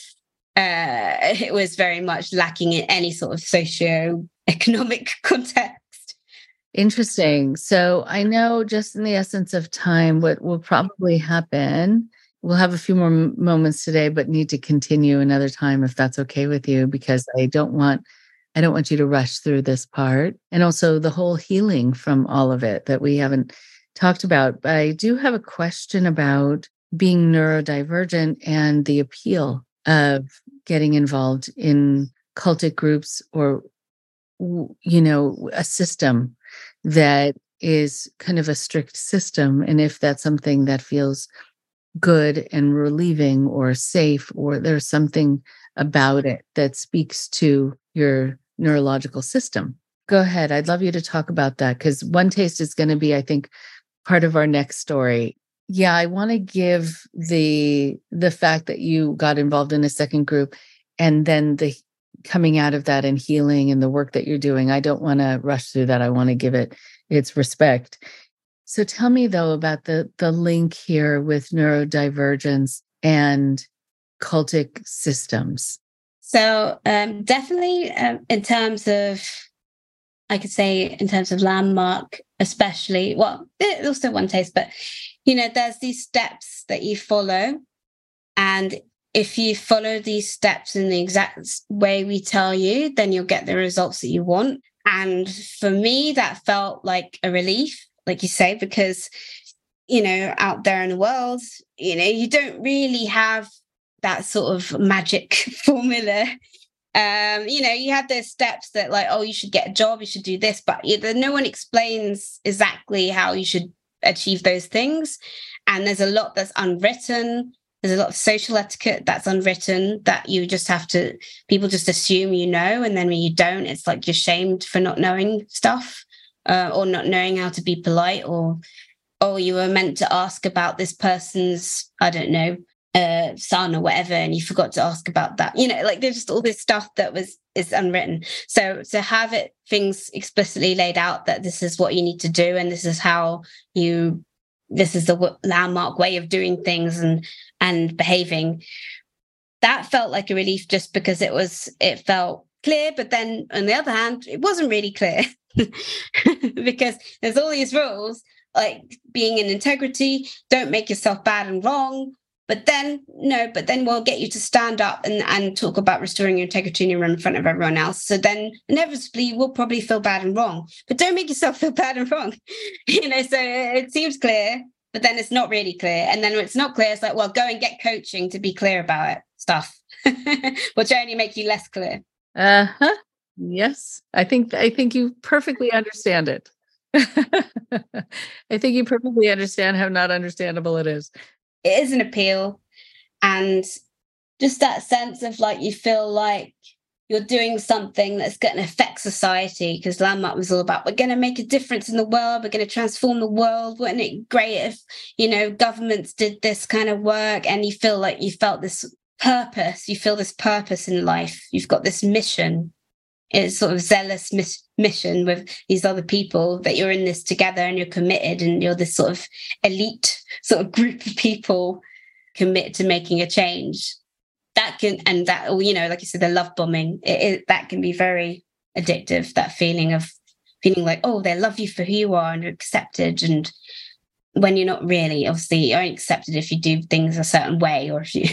Speaker 5: it was very much lacking in any sort of socio-economic context.
Speaker 3: Interesting. So I know just in the essence of time, what will probably happen, we'll have a few more moments today, but need to continue another time if that's okay with you, because I don't want you to rush through this part. And also the whole healing from all of it that we haven't talked about. But I do have a question about being neurodivergent and the appeal of getting involved in cultic groups or, a system that is kind of a strict system. And if that's something that feels good and relieving or safe, or there's something about it that speaks to your neurological system. Go ahead. I'd love you to talk about that because One Taste is going to be, I think, part of our next story. Yeah, I want to give the fact that you got involved in a second group and then the coming out of that and healing and the work that you're doing. I don't want to rush through that. I want to give it its respect. So tell me, though, about the link here with neurodivergence and cultic systems.
Speaker 5: So definitely in terms of, I could say in terms of Landmark, especially, well, also One Taste, but, there's these steps that you follow. And if you follow these steps in the exact way we tell you, then you'll get the results that you want. And for me, that felt like a relief, like you say, because, out there in the world, you don't really have that sort of magic formula. You have those steps that like, oh, you should get a job, you should do this, but no one explains exactly how you should achieve those things. And there's a lot that's unwritten. There's a lot of social etiquette that's unwritten that you just have to, people just assume and then when you don't, it's like you're shamed for not knowing stuff or not knowing how to be polite, or you were meant to ask about this person's, I don't know, son or whatever, and you forgot to ask about that. Like there's just all this stuff that is unwritten. So to have things explicitly laid out that this is what you need to do, and this is how this is the landmark way of doing things and behaving, that felt like a relief, just because it felt clear. But then on the other hand, it wasn't really clear because there's all these rules, like being in integrity, don't make yourself bad and wrong. But then we'll get you to stand up and talk about restoring your integrity in your room in front of everyone else. So then inevitably you will probably feel bad and wrong, but don't make yourself feel bad and wrong. So it seems clear, but then it's not really clear. And then when it's not clear, it's like, well, go and get coaching to be clear about it stuff, which only make you less clear.
Speaker 3: Uh-huh. Yes. I think you perfectly understand it. I think you perfectly understand how not understandable it is.
Speaker 5: It is an appeal, and just that sense of like, you feel like you're doing something that's going to affect society, because Landmark was all about, we're going to make a difference in the world, we're going to transform the world. Wouldn't it great if, governments did this kind of work? And you feel like you felt this purpose, in life. You've got this mission. It's sort of zealous mission with these other people, that you're in this together and you're committed, and you're this sort of elite sort of group of people committed to making a change. Like you said, the love bombing, that can be very addictive, that feeling like, oh, they love you for who you are and you're accepted. And when you're not really, obviously you're only accepted if you do things a certain way, or if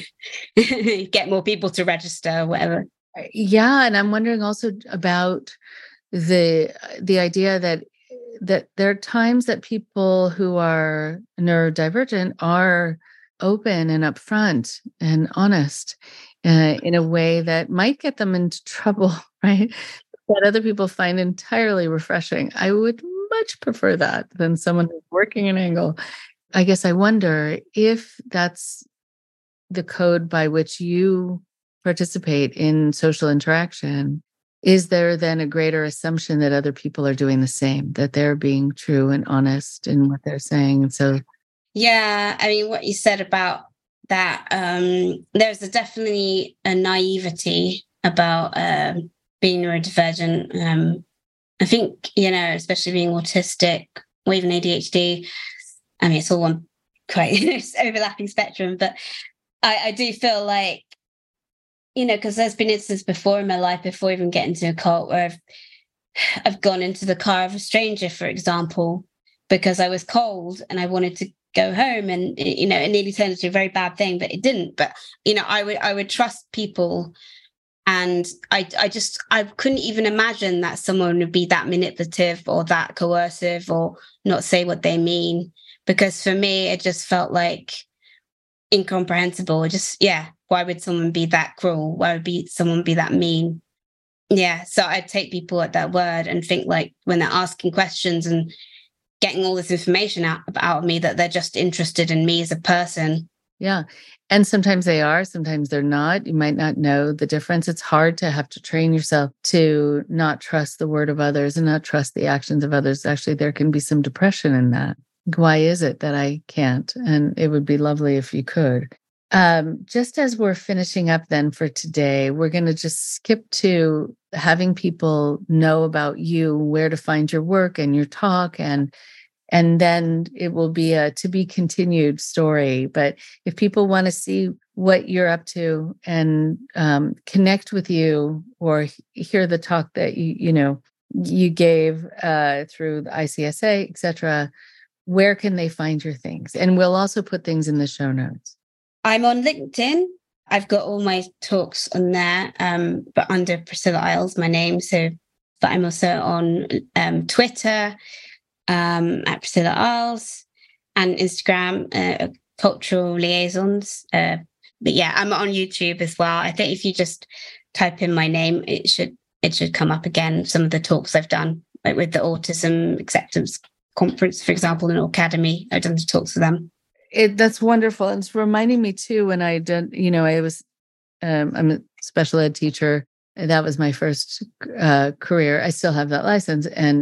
Speaker 5: you get more people to register or whatever.
Speaker 3: Yeah, and I'm wondering also about the idea that there are times that people who are neurodivergent are open and upfront and honest in a way that might get them into trouble, right? That other people find entirely refreshing. I would much prefer that than someone who's working an angle. I guess I wonder if that's the code by which you participate in social interaction. Is there then a greater assumption that other people are doing the same, that they're being true and honest in what they're saying? And so,
Speaker 5: yeah, I mean, what you said about that, there's definitely a naivety about being neurodivergent. I think, especially being autistic or even ADHD, I mean, it's all one quite overlapping spectrum, but I do feel like, because there's been instances before in my life, before even getting to a cult, where I've gone into the car of a stranger, for example, because I was cold and I wanted to go home, and it nearly turned into a very bad thing, but it didn't. But I would trust people, and I couldn't even imagine that someone would be that manipulative or that coercive or not say what they mean, because for me it just felt like incomprehensible. Why would someone be that cruel? Why would someone be that mean? Yeah, so I'd take people at their word and think, like, when they're asking questions and getting all this information out of me, that they're just interested in me as a person.
Speaker 3: Yeah. And sometimes they are, sometimes they're not. You might not know the difference. It's hard to have to train yourself to not trust the word of others and not trust the actions of others. Actually, there can be some depression in that. Why is it that I can't? And it would be lovely if you could. Just as we're finishing up then for today, we're going to just skip to having people know about you, where to find your work and your talk, and then it will be a to be continued story. But if people want to see what you're up to and connect with you or hear the talk that you gave through the ICSA, etc., where can they find your things? And we'll also put things in the show notes.
Speaker 5: I'm on LinkedIn. I've got all my talks on there, but under Priscilla Isles, my name. So But I'm also on Twitter at Priscilla Isles, and Instagram, Cultural Liaisons. But yeah, I'm on YouTube as well. I think if you just type in my name, it should come up again. Some of the talks I've done, like with the Autism Acceptance Conference, for example, in Academy, I've done the talks with them.
Speaker 3: That's wonderful. And it's reminding me too, when I did, I was, I'm a special ed teacher. That was my first career. I still have that license, and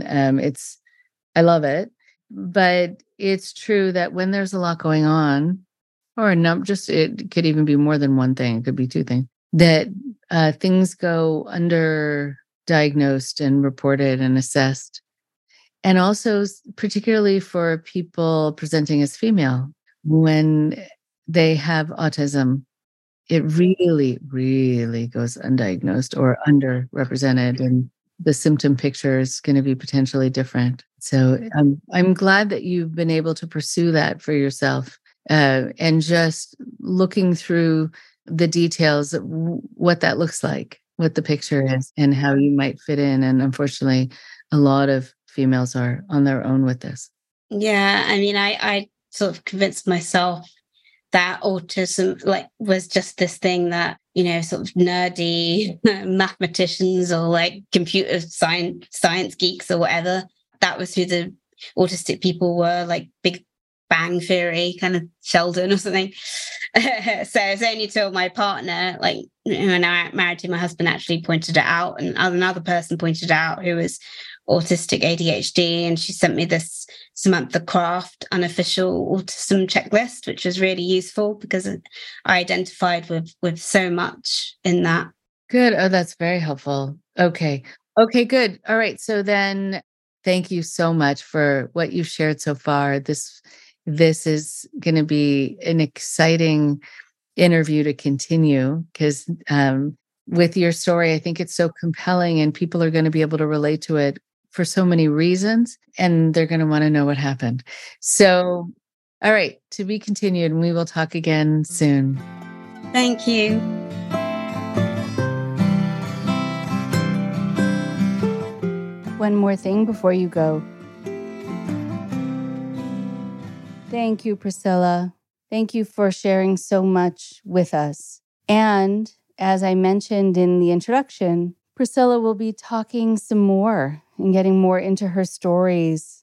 Speaker 3: I love it. But it's true that when there's a lot going on, or it could even be more than one thing, it could be two things, that things go under-diagnosed and reported and assessed. And also, particularly for people presenting as female, when they have autism, it really, really goes undiagnosed or underrepresented, and the symptom picture is going to be potentially different. So I'm glad that you've been able to pursue that for yourself, and just looking through the details of what that looks like, what the picture is, and how you might fit in. And unfortunately, a lot of females are on their own with this.
Speaker 5: Yeah, I mean, I sort of convinced myself that autism was just this thing that, sort of nerdy mathematicians or like computer science geeks or whatever, that was who the autistic people were, like Big Bang Theory, kind of Sheldon or something. So it's only till my partner, when I married to my husband, actually pointed it out, and another person pointed it out who was autistic ADHD, and she sent me this Samantha Craft unofficial autism checklist, which was really useful because I identified with so much in that.
Speaker 3: Good. Oh, that's very helpful. Okay, good. All right. So then thank you so much for what you've shared so far. This is going to be an exciting interview to continue, because with your story, I think it's so compelling, and people are going to be able to relate to it for so many reasons, and they're going to want to know what happened. So, all right, to be continued, and we will talk again soon.
Speaker 5: Thank you.
Speaker 3: One more thing before you go. Thank you, Priscilla. Thank you for sharing so much with us. And as I mentioned in the introduction, Priscilla will be talking some more and getting more into her stories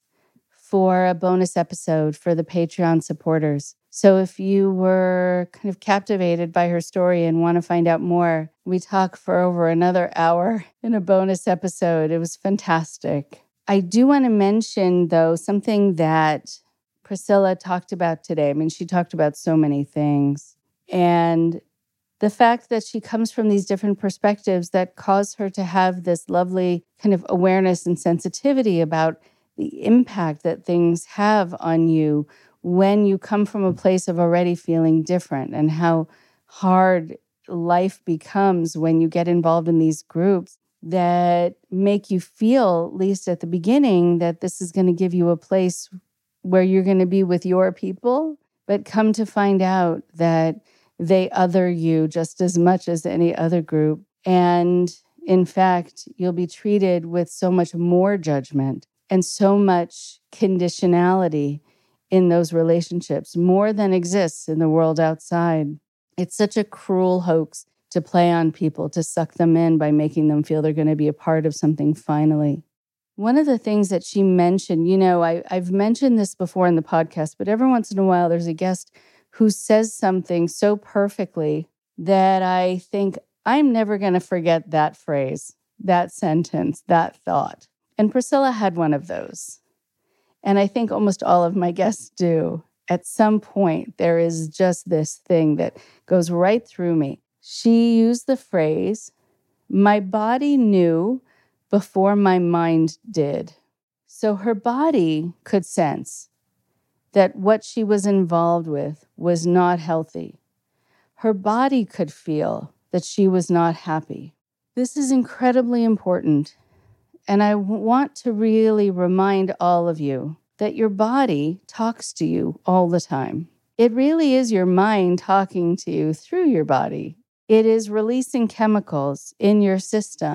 Speaker 3: for a bonus episode for the Patreon supporters. So if you were kind of captivated by her story and want to find out more, we talk for over another hour in a bonus episode. It was fantastic. I do want to mention, though, something that Priscilla talked about today. I mean, she talked about so many things. And the fact that she comes from these different perspectives that cause her to have this lovely kind of awareness and sensitivity about the impact that things have on you when you come from a place of already feeling different, and how hard life becomes when you get involved in these groups that make you feel, at least at the beginning, that this is going to give you a place where you're going to be with your people, but come to find out that they other you just as much as any other group. And in fact, you'll be treated with so much more judgment and so much conditionality in those relationships, more than exists in the world outside. It's such a cruel hoax to play on people, to suck them in by making them feel they're going to be a part of something finally. One of the things that she mentioned, I've mentioned this before in the podcast, but every once in a while there's a guest who says something so perfectly that I think, I'm never going to forget that phrase, that sentence, that thought. And Priscilla had one of those. And I think almost all of my guests do. At some point, there is just this thing that goes right through me. She used the phrase, my body knew before my mind did. So her body could sense that what she was involved with was not healthy. Her body could feel that she was not happy. This is incredibly important. And I want to really remind all of you that your body talks to you all the time. It really is your mind talking to you through your body. It is releasing chemicals in your system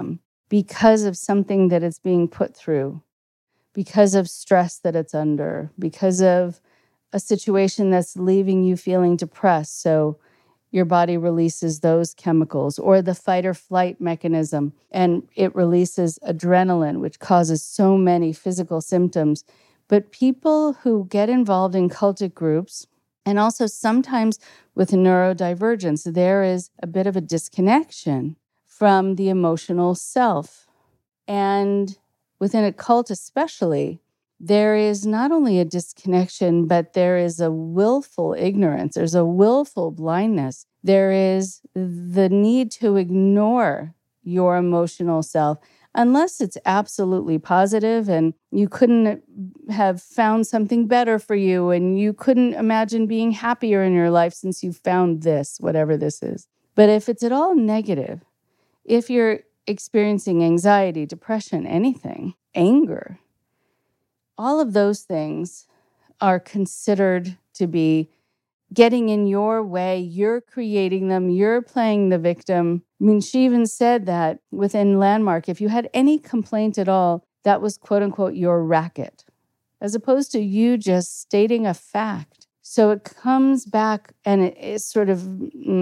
Speaker 3: because of something that it's being put through, because of stress that it's under, because of a situation that's leaving you feeling depressed. So your body releases those chemicals, or the fight or flight mechanism, and it releases adrenaline, which causes so many physical symptoms. But people who get involved in cultic groups, and also sometimes with neurodivergence, there is a bit of a disconnection from the emotional self. And within a cult especially, there is not only a disconnection, but there is a willful ignorance. There's a willful blindness. There is the need to ignore your emotional self, unless it's absolutely positive and you couldn't have found something better for you and you couldn't imagine being happier in your life since you found this, whatever this is. But if it's at all negative, if you're experiencing anxiety, depression, anything, anger, all of those things are considered to be getting in your way. You're creating them. You're playing the victim. I mean, she even said that within Landmark, if you had any complaint at all, that was quote unquote your racket, as opposed to you just stating a fact. So it comes back and it is sort of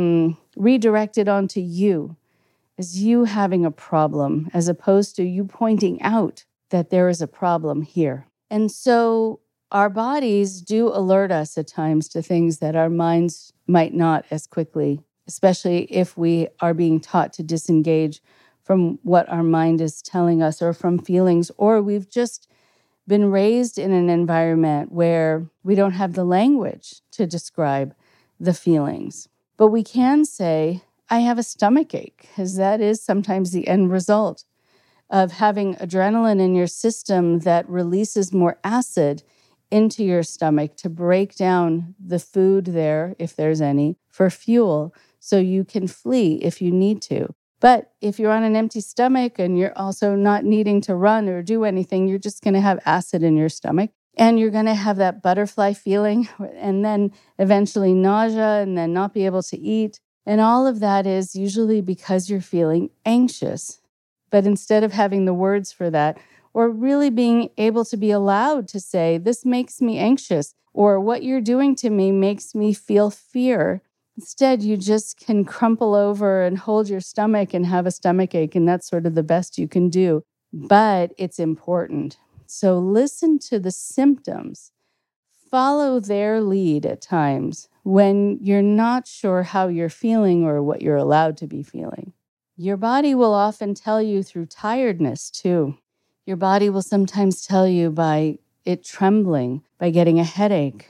Speaker 3: redirected onto you as you having a problem, as opposed to you pointing out that there is a problem here. And so our bodies do alert us at times to things that our minds might not as quickly, especially if we are being taught to disengage from what our mind is telling us or from feelings, or we've just been raised in an environment where we don't have the language to describe the feelings. But we can say, I have a stomach ache, because that is sometimes the end result of having adrenaline in your system that releases more acid into your stomach to break down the food there, if there's any, for fuel, so you can flee if you need to. But if you're on an empty stomach and you're also not needing to run or do anything, you're just going to have acid in your stomach, and you're going to have that butterfly feeling, and then eventually nausea, and then not be able to eat. And all of that is usually because you're feeling anxious. But instead of having the words for that, or really being able to be allowed to say, this makes me anxious, or what you're doing to me makes me feel fear, instead you just can crumple over and hold your stomach and have a stomach ache, and that's sort of the best you can do. But it's important. So listen to the symptoms. Follow their lead at times when you're not sure how you're feeling or what you're allowed to be feeling. Your body will often tell you through tiredness too. Your body will sometimes tell you by it trembling, by getting a headache,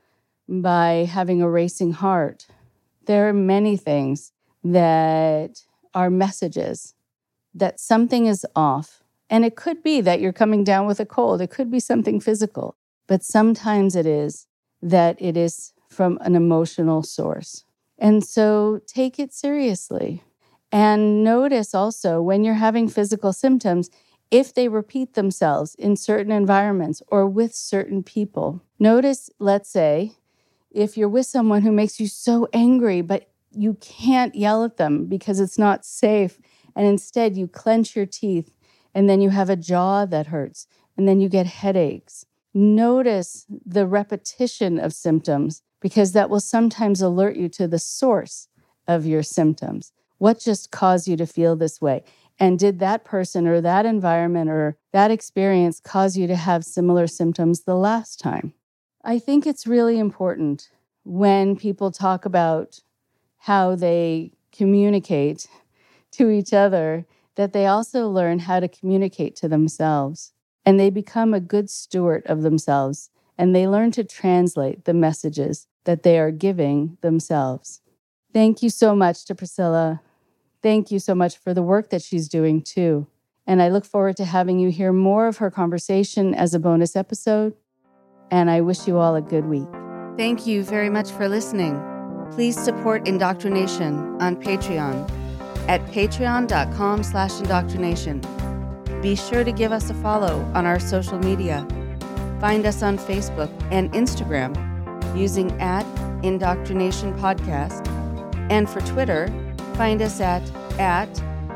Speaker 3: by having a racing heart. There are many things that are messages that something is off. And it could be that you're coming down with a cold. It could be something physical. But sometimes it is that it is from an emotional source. And so take it seriously. And notice also when you're having physical symptoms, if they repeat themselves in certain environments or with certain people. Notice, let's say, if you're with someone who makes you so angry, but you can't yell at them because it's not safe, and instead you clench your teeth, and then you have a jaw that hurts, and then you get headaches. Notice the repetition of symptoms, because that will sometimes alert you to the source of your symptoms. What just caused you to feel this way? And did that person or that environment or that experience cause you to have similar symptoms the last time? I think it's really important when people talk about how they communicate to each other that they also learn how to communicate to themselves. And they become a good steward of themselves. And they learn to translate the messages that they are giving themselves. Thank you so much to Priscilla. Thank you so much for the work that she's doing too. And I look forward to having you hear more of her conversation as a bonus episode. And I wish you all a good week. Thank you very much for listening. Please support Indoctrination on Patreon at patreon.com/indoctrination. Be sure to give us a follow on our social media. Find us on Facebook and Instagram using @Indoctrination Podcast. And for Twitter, find us at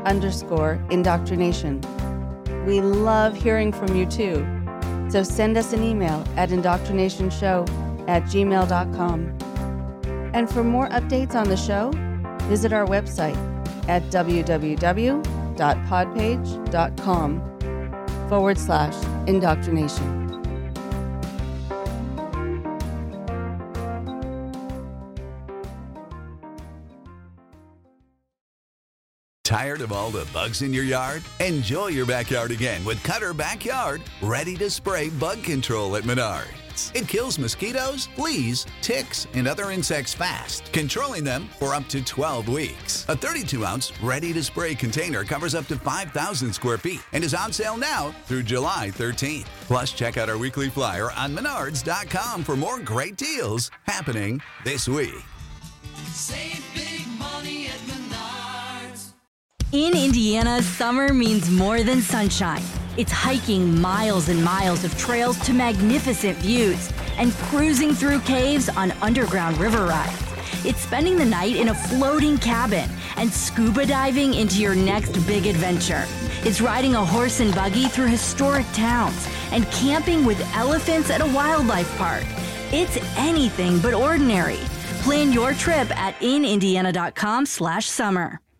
Speaker 3: @indoctrination. We love hearing from you too. So send us an email at indoctrinationshow@gmail.com. And for more updates on the show, visit our website at www.podpage.com/indoctrination.
Speaker 6: Tired of all the bugs in your yard? Enjoy your backyard again with Cutter Backyard Ready to Spray Bug Control at Menards. It kills mosquitoes, fleas, ticks, and other insects fast, controlling them for up to 12 weeks. A 32-ounce ready-to-spray container covers up to 5,000 square feet and is on sale now through July 13th. Plus, check out our weekly flyer on Menards.com for more great deals happening this week.
Speaker 7: Save big money at Menards.
Speaker 1: In Indiana, summer means more than sunshine. It's hiking miles and miles of trails to magnificent views and cruising through caves on underground river rides. It's spending the night in a floating cabin and scuba diving into your next big adventure. It's riding a horse and buggy through historic towns and camping with elephants at a wildlife park. It's anything but ordinary. Plan your trip at inindiana.com/summer.